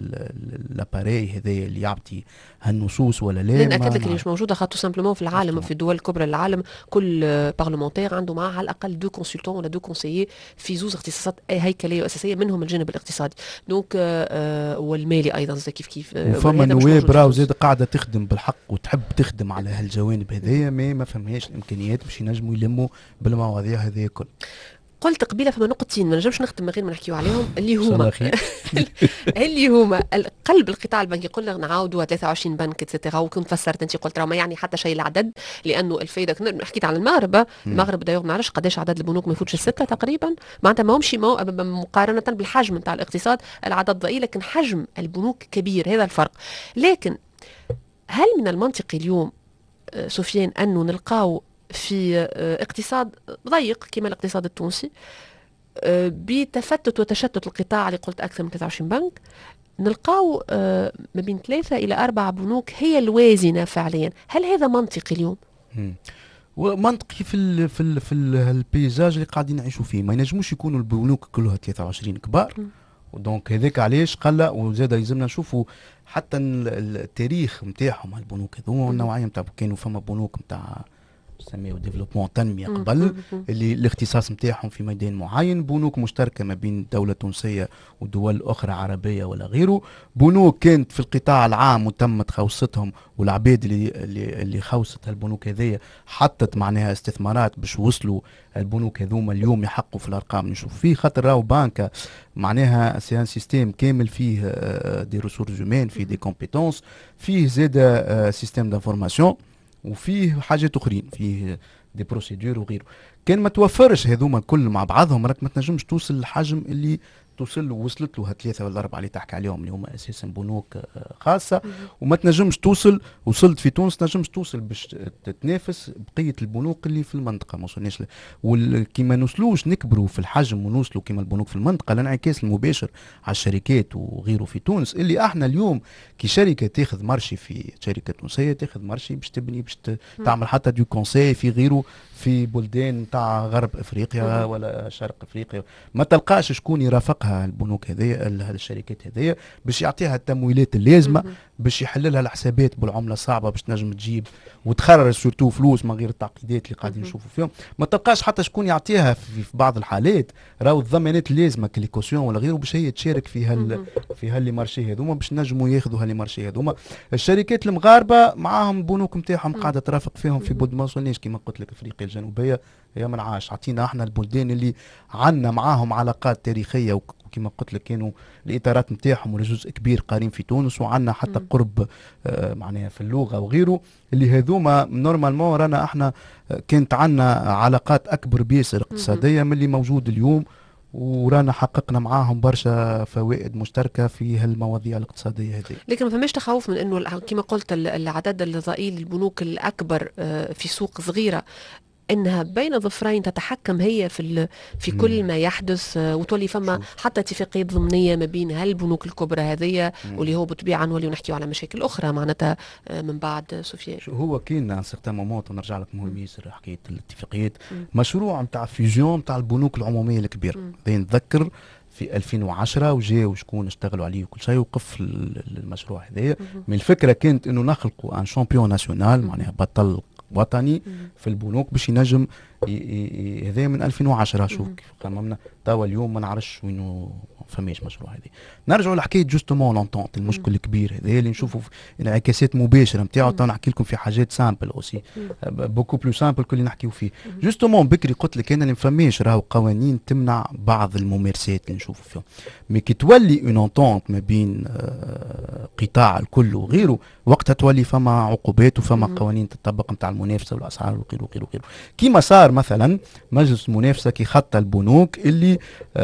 الاباري هذايا اللي يعطي هالنصوص ولا لا؟ لان اكد لك اللي مش موجوده، خاطر سامبلومون في العالم في الدول الكبرى العالم كل بارلمونتير عنده معاه على الاقل 2 كونسلتون ولا 2 كونسيي في زوز اختصاصات هيكليه واساسيه، منهم الجانب الاقتصادي دونك والمالي ايضا زي كيف وفما نواب راهو زاد قاعده تخدم بالحق وتحب تخدم على هالجوانب هذايا، ما فهمهاش الامكانيات باش ينجموا يلموا بالمواضيع هذه كل. قلت قبيله فما نقطتين ما نجمش نختم من غير ما نحكيو عليهم اللي هما اللي هما قلب القطاع البنكي. قلنا نعاودوا 23 بنك اتسيتيرا، وكنت فسرت انت قلت راه ما يعني حتى شيء العدد، لانه الفايده حكيت على المغرب دايوغ ما نعرفش قداش عدد البنوك ما يفوتش السته تقريبا، معناتها ماهمش مقارنه بالحجم نتاع الاقتصاد العدد ضئيل، لكن حجم البنوك كبير، هذا الفرق. لكن هل من المنطقي اليوم سفيان انه نلقاو في اقتصاد ضيق كما الاقتصاد التونسي بتفتت وتشتت القطاع اللي قلت أكثر من 23 بنك، نلقاو ما بين 3 إلى 4 بنوك هي الوازنة فعليا؟ هل هذا منطقي اليوم؟ ومنطقي في البيزاج اللي قاعدين نعيشوا فيه. ما ينجموش يكونوا البنوك كلها 23 كبار، ودونك هذاك علاش قلق. وزاد يلزمنا نشوفوا حتى التاريخ نتاعهم البنوك هذو، النوعية نتاع كانوا فما بنوك نتاع نسميو ديفلوبمون تنمية قبل اللي الاختصاص نتاعهم في ميدان معين، بنوك مشتركة ما بين دولة تونسية ودول أخرى عربية ولا غيره، بنوك كانت في القطاع العام وتمت خوصتهم، والعباد اللي خوصت هالبنوك هذيا حطت معناها استثمارات باش وصلوا البنوك هذوما اليوم يحقوا في الأرقام نشوف فيه. خاطر راهو بانكا معناها سي ان سيستيم كامل فيه دي ريسورس هومان، فيه دي كومبيتونس، فيه زاد سيستيم دانفورماسيون، وفيه حاجات اخرين، فيه دي بروسيدور وغيره. كان ما توفرش هذوما كل مع بعضهم راك ما تنجمش توصل للحجم اللي توصل له وصلت له هالثلاثه ولا الاربعه اللي تحكي عليهم اللي هما اساسا بنوك خاصه. وما تنجمش توصل، وصلت في تونس تنجمش توصل باش تتنافس بقيه البنوك اللي في المنطقه. ما وصلناش كي ما نوصلوش نكبروا في الحجم ونوصلوا كما البنوك في المنطقه، الانعكاس المباشر على الشركات وغيره في تونس. اللي احنا اليوم كي شركه تاخذ مارشي في شركه تونسيه تاخذ مارشي باش تبني باش تعمل حتى دو كونساي في غيره في بلدان تاع غرب افريقيا ولا شرق افريقيا، ما تلقاش شكون يرافقها البنوك هذيا الشركات هذيا باش يعطيها التمويلات اللازمه باش يحللها الحسابات بالعمله الصعبه باش تنجم تجيب وتخرج سورتو فلوس من غير التعقيدات اللي قاعدين نشوفوا فيهم. ما تلقاش حتى شكون يعطيها في بعض الحالات راهو الضمانات اللازمه كليكوسيون ولا غيره باش هي تشارك في هاللي مارشي هذوما باش نجموا ياخذوا هاللي مارشي هذوما. الشركات المغاربه معاهم بنوك نتاعهم قاعده ترافق فيهم في بلد ما وصلناش كما قلت لك افريقيا الجنوبيه هي من عاش. عطينا احنا البلدان اللي عندنا معاهم علاقات تاريخيه وكما قلت لك كانوا الاطارات نتاعهم ولا جزء كبير قارين في تونس، وعندنا حتى قرب معناها في اللغه وغيره اللي هذوما نورمالمون رانا احنا كانت عندنا علاقات اكبر بياسر اقتصاديه من اللي موجود اليوم، ورانا حققنا معاهم برشا فوائد مشتركه في هالمواضيع الاقتصاديه هذه. لكن ما فماش تخوف من انه كما قلت العدد الضئيل البنوك الاكبر في سوق صغيره انها بين ظفرين تتحكم هي في كل ما يحدث، وتولي فما حتى اتفاقيات ضمنيه ما بين هالبنوك الكبرى هذيا واللي هو بالطبيعه نوليو نحكيو على مشاكل اخرى معناتها من بعد. سفيان هو كاين ان سيغتان مومون نرجع لك مهم ياسر حكايه الاتفاقيات، مشروع نتاع فيوزيون نتاع البنوك العموميه الكبير نتذكر في 2010 وجاو شكون اشتغلوا عليه وكل شيء وقف المشروع هذايا. من الفكره كانت انه نخلقوا ان شامبيون ناسيونال معناها بطل وطني في البنوك باش ينجم هذا من 2010. شوف كيف قممنا توا اليوم ما نعرفش وينو فماش مشروع هذه. نرجعوا لحكايه جوستومون لونتونت، المشكل الكبير هذا اللي نشوفوا في انعكاسات مباشره نتاعو. تو نحكي لكم في حاجات سامبل اوسي بوكو بلو سامبل كل اللي نحكيو فيه. جوستومون بكري قلت لك انا اللي ما فماش راهو قوانين تمنع بعض الممارسات اللي نشوفوا فيهم، مي كي تولي اون انتونت ما بين قطاع الكل وغيره، وقتها تولي فما عقوبات وفما قوانين تطبق نتاع المنافسه والاسعار وغيره وغيره وغيره. كيما صار مثلا مجلس المنافسه كي خط البنوك اللي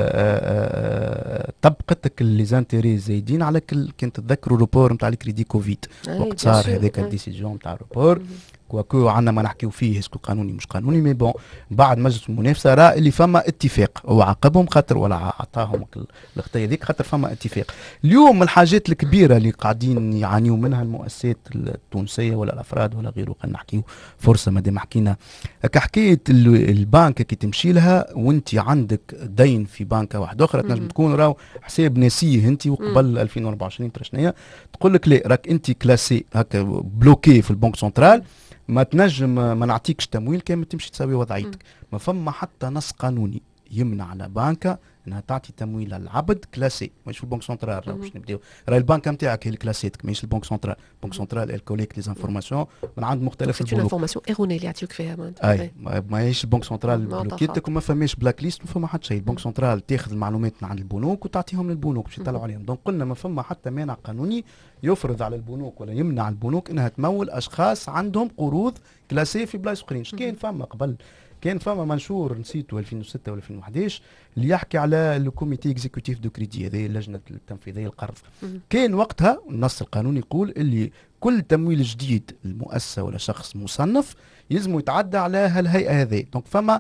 طبقتك لي زانتيري زايدين على كنت تذكروا الروبور نتاع الكريدي كوفيد وقت صار هذاك الديسيجن نتاع الروبور كوكو عندنا ما نحكيو فيه اسكو قانوني مش قانوني، مي بون بعد مجلس المنافسه راه اللي فما اتفاق هو عاقبهم خاطر ولا عطاهم الخطيه هذيك خاطر فما اتفاق. اليوم الحاجات الكبيره اللي قاعدين يعانيوا منها المؤسسات التونسيه ولا الافراد ولا غيره، خلينا نحكيو فرصه مادام حكينا كحكايه البنك كي تمشي لها وانت عندك دين في بنكه واحده اخرى تنجم تكون راهو حساب ناسيه انت وقبل 2024 شنيا تقول لك لا راك انت كلاسي هكا بلوكي في البنك سنترال ما تنجم ما نعطيكش تمويل كان ما تمشي تساوي وضعيتك. ما فما حتى نص قانوني يمنع على بنكه انها تعطي تمويل للعبد كلاسي، مش في البنك سنترال. باش نبداو راهي البنكه نتاعك هي الكلاسيتك ماهيش البنك سنترال. البنك سنترال الكوليكت لي زانفورماسيون من عند مختلف البنوك. انفورماسيون ايروني اللي يعطيوك فيها اي ماهيش البنك سنترال بلوكيتك وما فماش بلاك ليست ما فما حتى شيء. البنك سنترال تاخذ المعلومات من عند البنوك وتعطيهم للبنوك باش يطلعوا عليهم. دونك قلنا ما فما حتى مانع قانوني يفرض على البنوك ولا يمنع البنوك انها تمول اشخاص عندهم قروض كلاسي في بلايص اخرين. كاين فما قبل كان فما منشور نسيتو 2006 ولا 2011 اللي يحكي على لو كوميتي اكزيكوتيف دو كريدي، هذه اللجنه التنفيذيه للقرض. كان وقتها النص القانوني يقول اللي كل تمويل جديد لمؤسسه ولا شخص مصنف يلزم يتعدى على هالهيئه هذه. دونك فما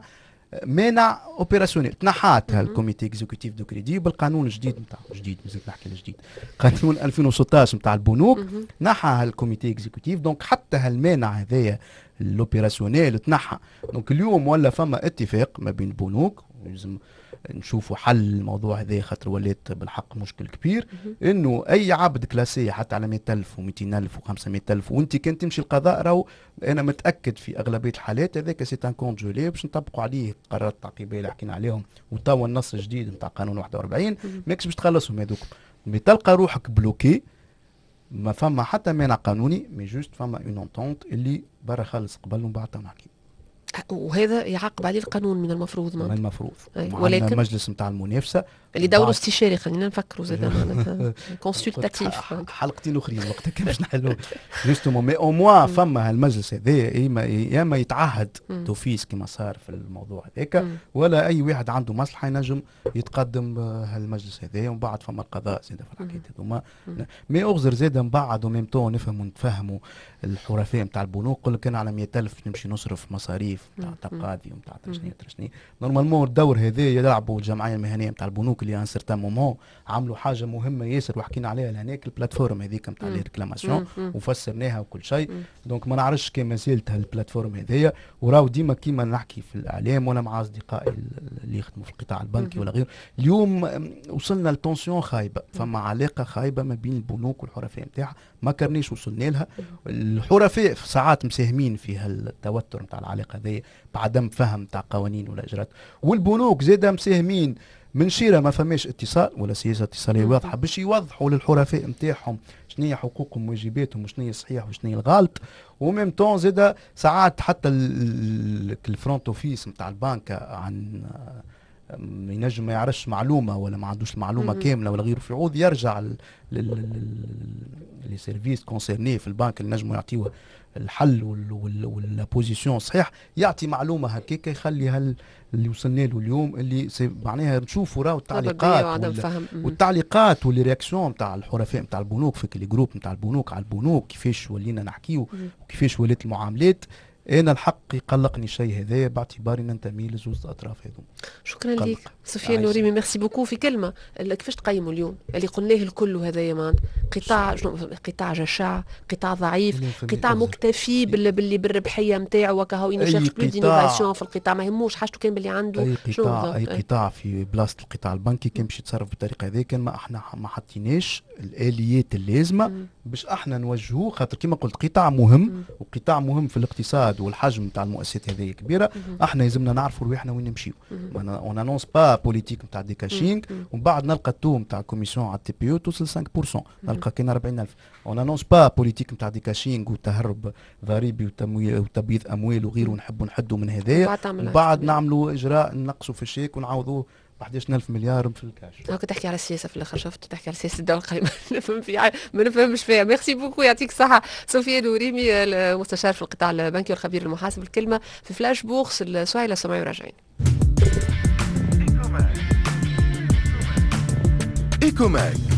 مانع اوبيراسيونيل تنحات هالكوميتي اكزيكوتيف دو كريدي بالقانون الجديد نتاع جديد مازلت نحكي الجديد قانون 2016 نتاع البنوك نحى هالكوميتي اكزيكوتيف. دونك حتى هالمانع هذايا الاوبيراسيونيل تنحى. دونك اليوم ولا فما اتفاق ما بين البنوك لازم نشوفوا حل الموضوع هذا خاطر ولات بالحق مشكل كبير انه اي عبد كلاسي حتى على 100,000 و200,000 و500,000 وانت كنت تمشي القضاء راهو انا متاكد في اغلبيه الحالات هذاك سي ان كونت جولي باش نطبقوا عليه قرارات التعقيبيه اللي حكينا عليهم وتوا النص الجديد نتاع قانون 41 ماكش باش تخلصهم هذوك. تلقى روحك بلوكي ما فما حتى مانع قانوني مي جوست فما اون اونتونت اللي برا خالص قبل ومن بعد نحكي. وهذا يعاقب عليه القانون من المفروض من المفروض ولكن المجلس نتاع المنافسه اللي دوره استشاري خلينا نفكروا زاد معناتها كونسلتاتيف حلقتين اخرين وقتها كيف باش نحلوا جوستومون مي او موا فما هالمجلس هذا يا اما يتعهد توفيس كما صار في الموضوع هذاك ولا اي واحد عنده مصلحه ينجم يتقدم هالمجلس هذا ومن بعد فما القضاء زاد في الحكايات هذوما. مي اغزر زاد من بعد وميم تو نفهموا نتفهموا الحرفاء نتاع البنوك يقول لك انا على 100,000 نمشي نصرف مصاريف نتاع تقاضي ونتاع ترشني نورمالمون الدور هذا يلعبوا الجمعيه المهنيه نتاع البنوك اللي ان سيرتان مومون عملوا حاجه مهمه ياسر وحكينا عليها لهناك البلاتفورم هذيك نتاع لي ريكلاماسيون وفسرناها وكل شيء. دونك ما نعرفش كي ما زالت هالبلاتفورم هذيا وراو ديما كيما نحكي في الاعلام وانا مع اصدقائي اللي يخدموا في القطاع البنكي ولا غير اليوم وصلنا لتونسيون خايبه فما علاقه خايبه ما بين البنوك والحرفاء نتاعها ما كرنيش وصلنا لها. الحرفاء ساعات مساهمين في هالتوتر نتاع العلاقه هذه بعدم فهم نتاع قوانين ولا اجراءات والبنوك زاده مساهمين من شيره ما فماش اتصال ولا سياسه اتصاليه واضحه باش يوضحوا للحرفاء نتاعهم شنو هي حقوقهم وواجباتهم وشنو هي الصحيح وشنو هي الغلط. وميم طون زاده ساعات حتى الفرونت اوفيس نتاع البنك عن ينجم ما يعرفش معلومه ولا ما عندوش المعلومه كامله ولا غيره في عوض يرجع لي سيرفيس كونسيرني في البنك اللي نجموا يعطيوه الحل والبوزيسيون صحيح يعطي معلومه هكاك يخلي اللي وصلنا له اليوم اللي معناها نشوفوا راهو التعليقات والتعليقات واللي رياكسيون نتاع الحرفاء نتاع البنوك في كل جروب نتاع البنوك على البنوك كيفاش ولينا نحكيو وكيفاش ولات المعاملات. انا الحق يقلقني شيء هذايا باعتباري ننتمي لزوز الاطراف هذوما. شكرا لك سفيان نوريمي ميرسي بوكو. في كلمه كيفاش تقيموا اليوم اللي قلناه الكل هذايا مان قطاع جشع، قطاع ضعيف، قطاع مكتفي باللي بالربحيه نتاعو وكهو ينشرش بلو دينوفاسيون في القطاع، ما يهموش حاجته كان باللي عنده. اي قطاع في بلاصه القطاع البنكي كان باش يتصرف بالطريقه هذه، كان ما احنا ما حطيناش الاليات اللازمه باش احنا نوجهوه، خاطر كما قلت قطاع مهم وقطاع مهم في الاقتصاد والحجم نتاع المؤسسات هذه كبيره. احنا لازمنا نعرفوا رواحنا وين نمشيو، اون انونس با بوليتيك نتاع ديكاشينغ ومن بعد نلقى التو نتاع كوميسيون على التي بي او توصل 5%، نلقى كاين 40,000. اون انونس با بوليتيك نتاع ديكاشينغ وتهرب ضريبي وتبييض اموال وغيره، ونحبوا نحدوا من هذايا وبعد نعملوا اجراء نقصوا في الشيك ونعوضوه 11,000 مليار في الكاش. كنت تحكي على السياسه في الاخر، شفت تحكي على سياسه الدوله القائمه نفهم فيها ما نفهمش فيها. ميرسي بوكو، يعطيك الصحه. سفيان وريمي المستشار في القطاع البنكي والخبير المحاسب. الكلمه في فلاش بورس السؤال سمعي وراجعين. إيكوماك